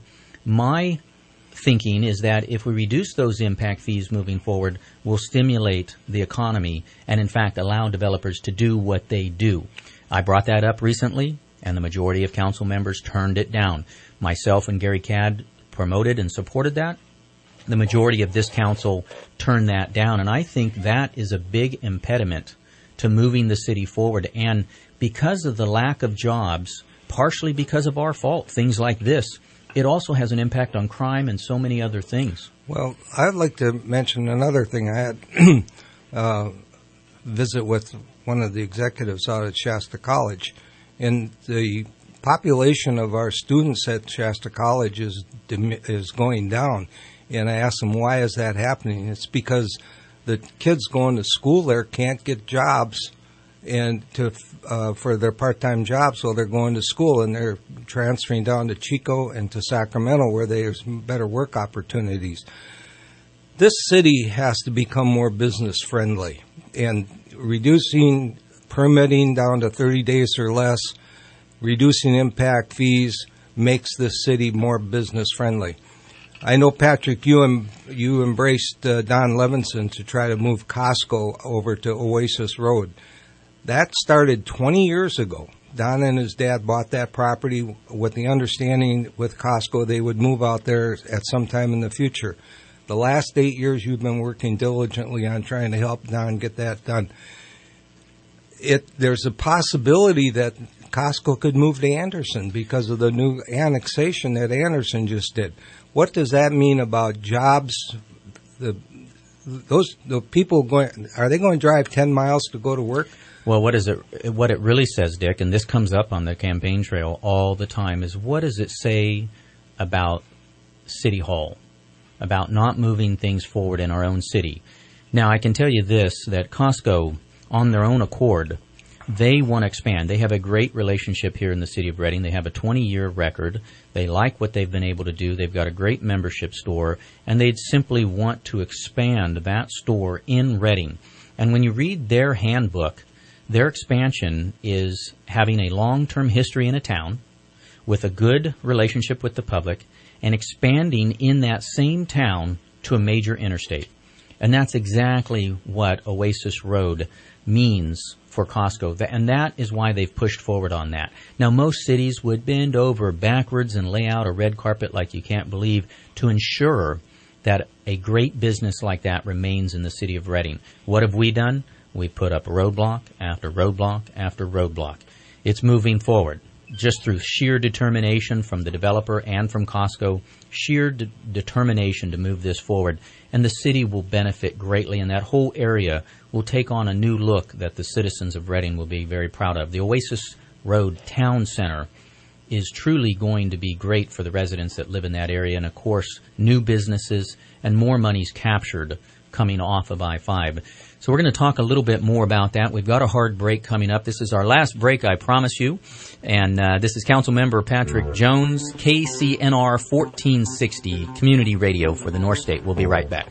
My thinking is that if we reduce those impact fees moving forward, we'll stimulate the economy and, in fact, allow developers to do what they do. I brought that up recently, and the majority of council members turned it down. Myself and Gary Cadd promoted and supported that. The majority of this council turned that down, and I think that is a big impediment to moving the city forward. And because of the lack of jobs, partially because of our fault, things like this, it also has an impact on crime and so many other things. Well, I'd like to mention another thing. I had uh, visit with one of the executives out at Shasta College, and the population of our students at Shasta College is is going down. And I asked them, why is that happening? It's because the kids going to school there can't get jobs and to uh, for their part-time jobs, so they're going to school, and they're transferring down to Chico and to Sacramento, where there's better work opportunities. this city has to become more business friendly, and reducing permitting down to thirty days or less, reducing impact fees makes this city more business friendly. I know, Patrick, you em- you embraced uh, Don Levinson to try to move Costco over to Oasis Road. That started twenty years ago. Don and his dad bought that property with the understanding with Costco they would move out there at some time in the future. The last eight years you've been working diligently on trying to help Don get that done. It there's a possibility that Costco could move to Anderson because of the new annexation that Anderson just did. What does that mean about jobs? The those the people going are they going to drive ten miles to go to work? Well, what is it? What it really says, Dick, and this comes up on the campaign trail all the time, is what does it say about City Hall, about not moving things forward in our own city? Now, I can tell you this, that Costco, on their own accord, they want to expand. They have a great relationship here in the city of Reading. They have a twenty-year record. They like what they've been able to do. They've got a great membership store, and they'd simply want to expand that store in Reading. And when you read their handbook, their expansion is having a long-term history in a town with a good relationship with the public and expanding in that same town to a major interstate. And that's exactly what Oasis Road means for Costco. And that is why they've pushed forward on that. Now, most cities would bend over backwards and lay out a red carpet like you can't believe to ensure that a great business like that remains in the city of Reading. What have we done? We put up roadblock after roadblock after roadblock. It's moving forward just through sheer determination from the developer and from Costco, sheer de- determination to move this forward. And the city will benefit greatly, and that whole area will take on a new look that the citizens of Reading will be very proud of. The Oasis Road Town Center is truly going to be great for the residents that live in that area, and, of course, new businesses and more monies captured coming off of I five. So we're going to talk a little bit more about that. We've got a hard break coming up. This is our last break, I promise you. And uh, this is Council Member Patrick Jones, K C N R fourteen sixty, Community Radio for the North State. We'll be right back.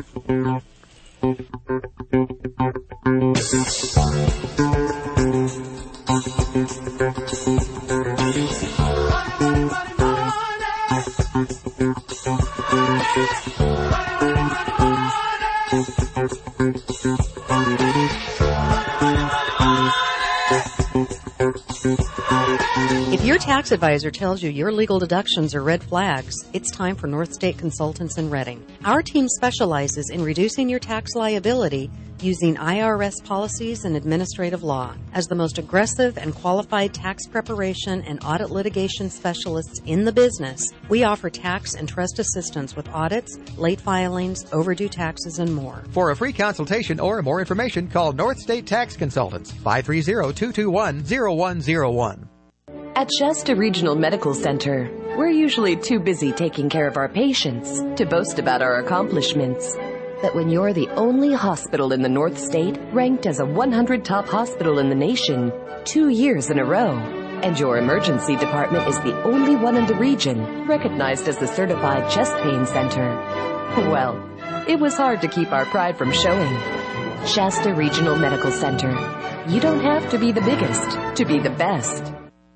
If your tax advisor tells you your legal deductions are red flags, it's time for North State Consultants in Reading. Our team specializes in reducing your tax liability using I R S policies and administrative law. As the most aggressive and qualified tax preparation and audit litigation specialists in the business, we offer tax and trust assistance with audits, late filings, overdue taxes, and more. For a free consultation or more information, call North State Tax Consultants, five three zero, two two one, zero one zero one. At Shasta Regional Medical Center, we're usually too busy taking care of our patients to boast about our accomplishments. But when you're the only hospital in the North State ranked as a one hundred top hospital in the nation two years in a row, and your emergency department is the only one in the region recognized as the certified chest pain center, well, it was hard to keep our pride from showing. Shasta Regional Medical Center. You don't have to be the biggest to be the best.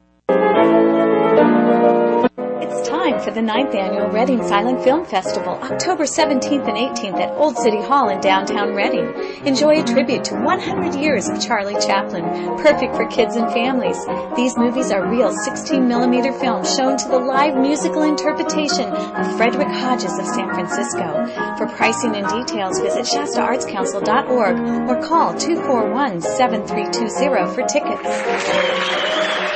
It's time for the ninth Annual Reading Silent Film Festival, October seventeenth and eighteenth at Old City Hall in downtown Reading. Enjoy a tribute to one hundred years of Charlie Chaplin, perfect for kids and families. These movies are real sixteen millimeter films shown to the live musical interpretation of Frederick Hodges of San Francisco. For pricing and details, visit Shasta Arts Council dot org or call two four one, seven three two zero for tickets.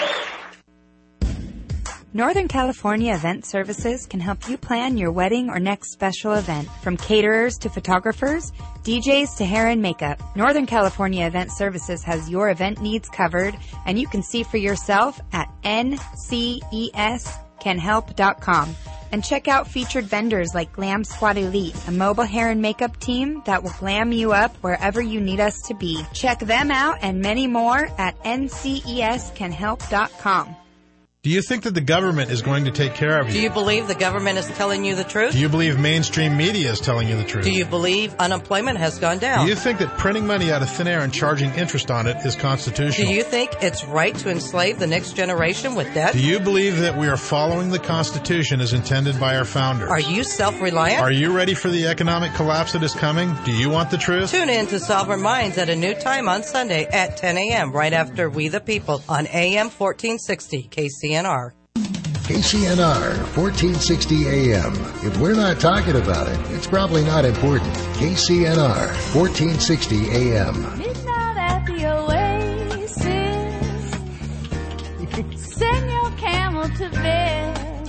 Northern California Event Services can help you plan your wedding or next special event. From caterers to photographers, D Js to hair and makeup, Northern California Event Services has your event needs covered, and you can see for yourself at N C E S can help dot com. And check out featured vendors like Glam Squad Elite, a mobile hair and makeup team that will glam you up wherever you need us to be. Check them out and many more at N C E S can help dot com. Do you think that the government is going to take care of Do you? you believe the government is telling you the truth? Do you believe mainstream media is telling you the truth? Do you believe unemployment has gone down? Do you think that printing money out of thin air and charging interest on it is constitutional? Do you think it's right to enslave the next generation with debt? Do you believe that we are following the Constitution as intended by our founders? Are you self-reliant? Are you ready for the economic collapse that is coming? Do you want the truth? Tune in to Sovereign Minds at a new time on Sunday at ten a.m. right after We the People on A M fourteen sixty K C N R. K C N R, fourteen sixty A M. If we're not talking about it, it's probably not important. K C N R, fourteen sixty A M. Midnight at the Oasis. Send your camel to bed.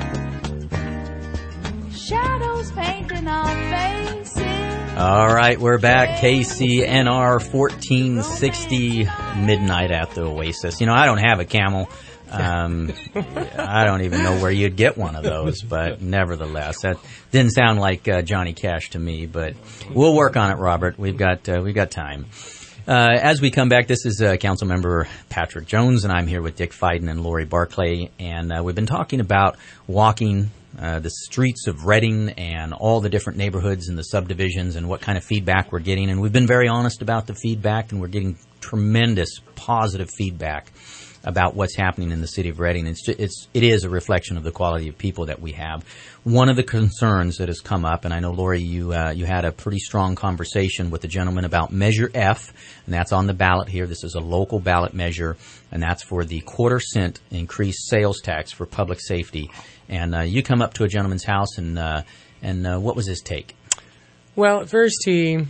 Shadows painting our faces. All right, we're back. K C N R fourteen sixty, Midnight at the Oasis. You know, I don't have a camel. Um, I don't even know where you'd get one of those, but nevertheless, that didn't sound like uh, Johnny Cash to me. But we'll work on it, Robert. We've got uh, we've got time. Uh, as we come back, this is uh, Councilmember Patrick Jones, and I'm here with Dick Fiden and Lori Barclay, and uh, we've been talking about walking uh, the streets of Reading and all the different neighborhoods and the subdivisions and what kind of feedback we're getting, and we've been very honest about the feedback, and we're getting tremendous positive feedback about what's happening in the city of Reading. It's, just, it's it is a reflection of the quality of people that we have. One of the concerns that has come up, and I know, Lori, you uh, you had a pretty strong conversation with the gentleman about Measure F, and that's on the ballot here. This is a local ballot measure, and that's for the quarter cent increased sales tax for public safety. And uh, you come up to a gentleman's house, and uh, and uh, what was his take? Well, at first he,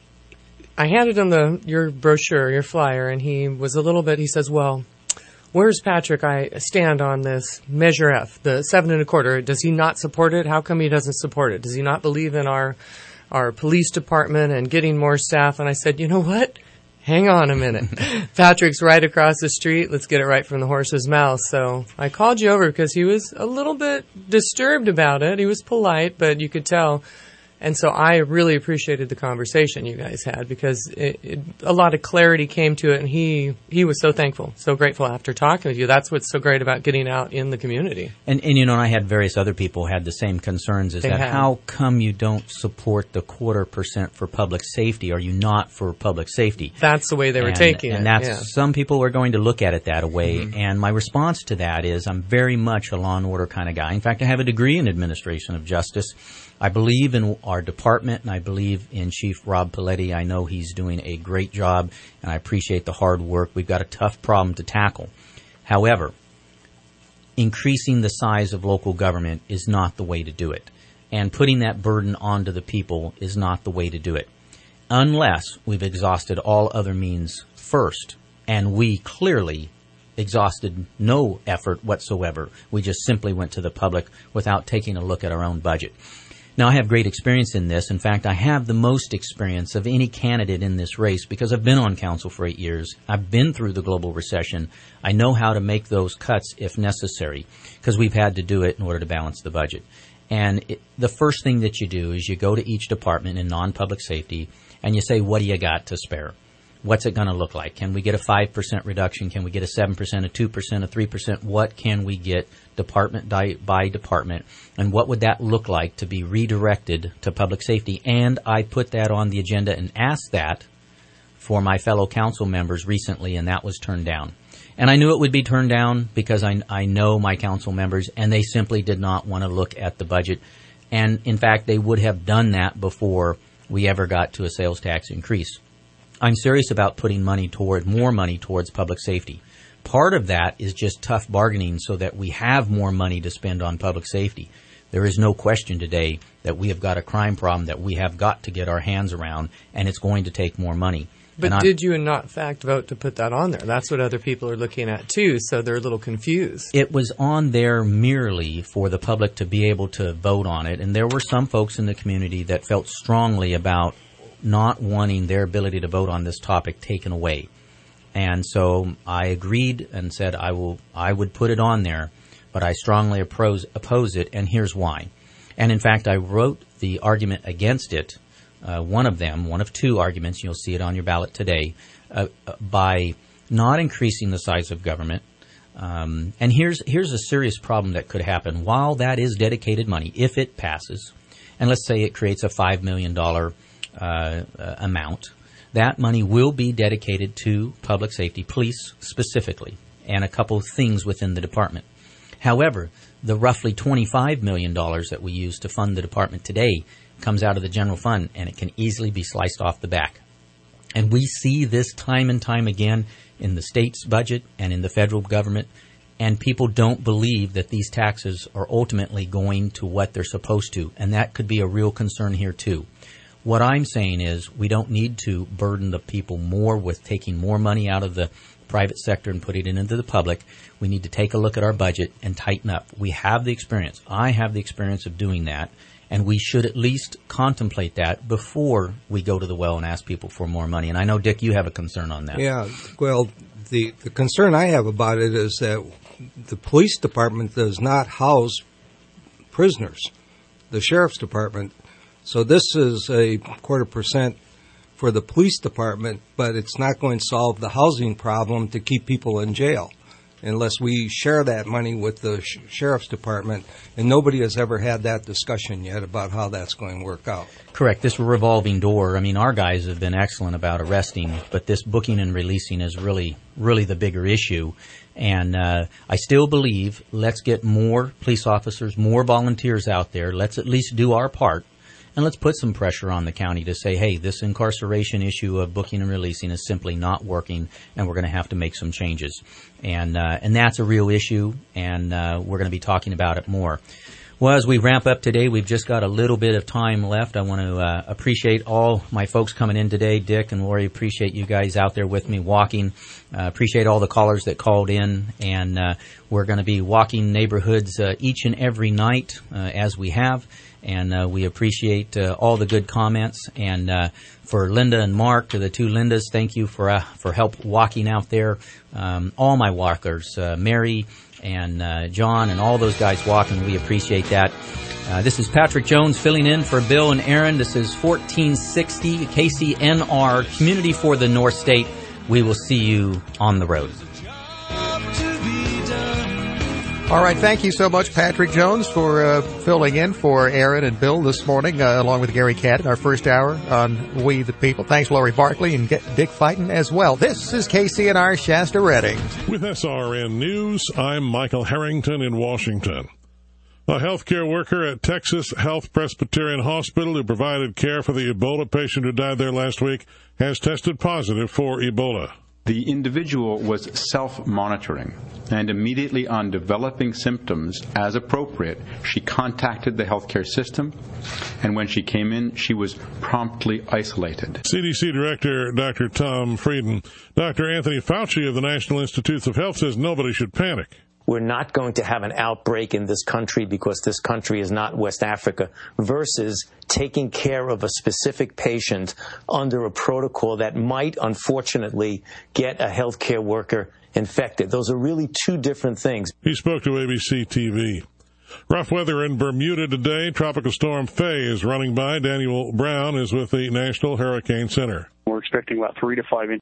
I handed him the your brochure, your flyer, and he was a little bit. He says, "Well, where's Patrick I stand on this Measure F, the seven and a quarter? Does he not support it? How come he doesn't support it? Does he not believe in our our police department and getting more staff?" And I said, you know what? Hang on a minute. Patrick's right across the street. Let's get it right from the horse's mouth. So I called you over because he was a little bit disturbed about it. He was polite, but you could tell. And so I really appreciated the conversation you guys had because it, it, a lot of clarity came to it, and he, he was so thankful, so grateful after talking with you. That's what's so great about getting out in the community. And, and you know, and I had various other people had the same concerns. Is They that have. how come you don't support the quarter percent for public safety? Are you not for public safety? That's the way they were and, taking and it. that's yeah. some people are going to look at it that way. Mhm. And my response to that is I'm very much a law and order kind of guy. In fact, I have a degree in administration of justice. I believe in our department, and I believe in Chief Rob Paletti. I know he's doing a great job, and I appreciate the hard work. We've got a tough problem to tackle. However, increasing the size of local government is not the way to do it. And putting that burden onto the people is not the way to do it. Unless we've exhausted all other means first, and we clearly exhausted no effort whatsoever. We just simply went to the public without taking a look at our own budget. Now, I have great experience in this. In fact, I have the most experience of any candidate in this race because I've been on council for eight years. I've been through the global recession. I know how to make those cuts if necessary because we've had to do it in order to balance the budget. And it, the first thing that you do is you go to each department in non-public safety and you say, what do you got to spare? What's it going to look like? Can we get a five percent reduction? Can we get a seven percent, a two percent, a three percent? What can we get department by department? And what would that look like to be redirected to public safety? And I put that on the agenda and asked that for my fellow council members recently, and that was turned down. And I knew it would be turned down because I, I know my council members, and they simply did not want to look at the budget. And, in fact, they would have done that before we ever got to a sales tax increase. I'm serious about putting money toward, more money towards public safety. Part of that is just tough bargaining so that we have more money to spend on public safety. There is no question today that we have got a crime problem that we have got to get our hands around, and it's going to take more money. But And did you not, in fact, vote to put that on there? That's what other people are looking at, too, so they're a little confused. It was on there merely for the public to be able to vote on it, and there were some folks in the community that felt strongly about not wanting their ability to vote on this topic taken away. And so I agreed and said I will, I would put it on there, but I strongly oppose, oppose it, and here's why. And in fact, I wrote the argument against it, uh, one of them, one of two arguments, you'll see it on your ballot today, uh, by not increasing the size of government, Um, and here's here's a serious problem that could happen. While that is dedicated money, if it passes, and let's say it creates a five million dollars uh, uh, amount, that money will be dedicated to public safety, police specifically, and a couple of things within the department. However, the roughly twenty-five million dollars that we use to fund the department today comes out of the general fund, and it can easily be sliced off the back. And we see this time and time again in the state's budget and in the federal government, and people don't believe that these taxes are ultimately going to what they're supposed to, and that could be a real concern here too. What I'm saying is we don't need to burden the people more with taking more money out of the private sector and putting it into the public. We need to take a look at our budget and tighten up. We have the experience. I have the experience of doing that, and we should at least contemplate that before we go to the well and ask people for more money. And I know, Dick, you have a concern on that. Yeah, well, the, the concern I have about it is that the police department does not house prisoners, the sheriff's department. So this is a quarter percent for the police department, but it's not going to solve the housing problem to keep people in jail unless we share that money with the sh- sheriff's department, and nobody has ever had that discussion yet about how that's going to work out. Correct. This revolving door, I mean, our guys have been excellent about arresting, but this booking and releasing is really, really the bigger issue. And uh, I still believe let's get more police officers, more volunteers out there. Let's at least do our part. And let's put some pressure on the county to say, hey, this incarceration issue of booking and releasing is simply not working, and we're going to have to make some changes. And uh, and that's a real issue, and uh, we're going to be talking about it more. Well, as we ramp up today, we've just got a little bit of time left. I want to uh, appreciate all my folks coming in today. Dick and Lori, appreciate you guys out there with me walking. Uh, appreciate all the callers that called in. And uh, we're going to be walking neighborhoods uh, each and every night uh, as we have. And uh, we appreciate uh, all the good comments. And uh, for Linda and Mark, to the two Lindas, thank you for uh, for help walking out there. Um, all my walkers, uh, Mary and uh, John and all those guys walking, we appreciate that. Uh, this is Patrick Jones filling in for Bill and Aaron. This is fourteen sixty K C N R, Community for the North State. We will see you on the road. All right, thank you so much, Patrick Jones, for uh, filling in for Aaron and Bill this morning, uh, along with Gary Catt in our first hour on We the People. Thanks, Lori Barkley and Dick Fighton as well. This is K C N R Shasta Redding. With S R N News, I'm Michael Harrington in Washington. A healthcare worker at Texas Health Presbyterian Hospital who provided care for the Ebola patient who died there last week has tested positive for Ebola. The individual was self-monitoring, and immediately on developing symptoms as appropriate, she contacted the healthcare system, and when she came in, she was promptly isolated. C D C Director Doctor Tom Frieden. Doctor Anthony Fauci of the National Institutes of Health says nobody should panic. We're not going to have an outbreak in this country because this country is not West Africa, versus taking care of a specific patient under a protocol that might, unfortunately, get a healthcare worker infected. Those are really two different things. He spoke to A B C T V. Rough weather in Bermuda today. Tropical storm Faye is running by. Daniel Brown is with the National Hurricane Center. We're expecting about three to five inches.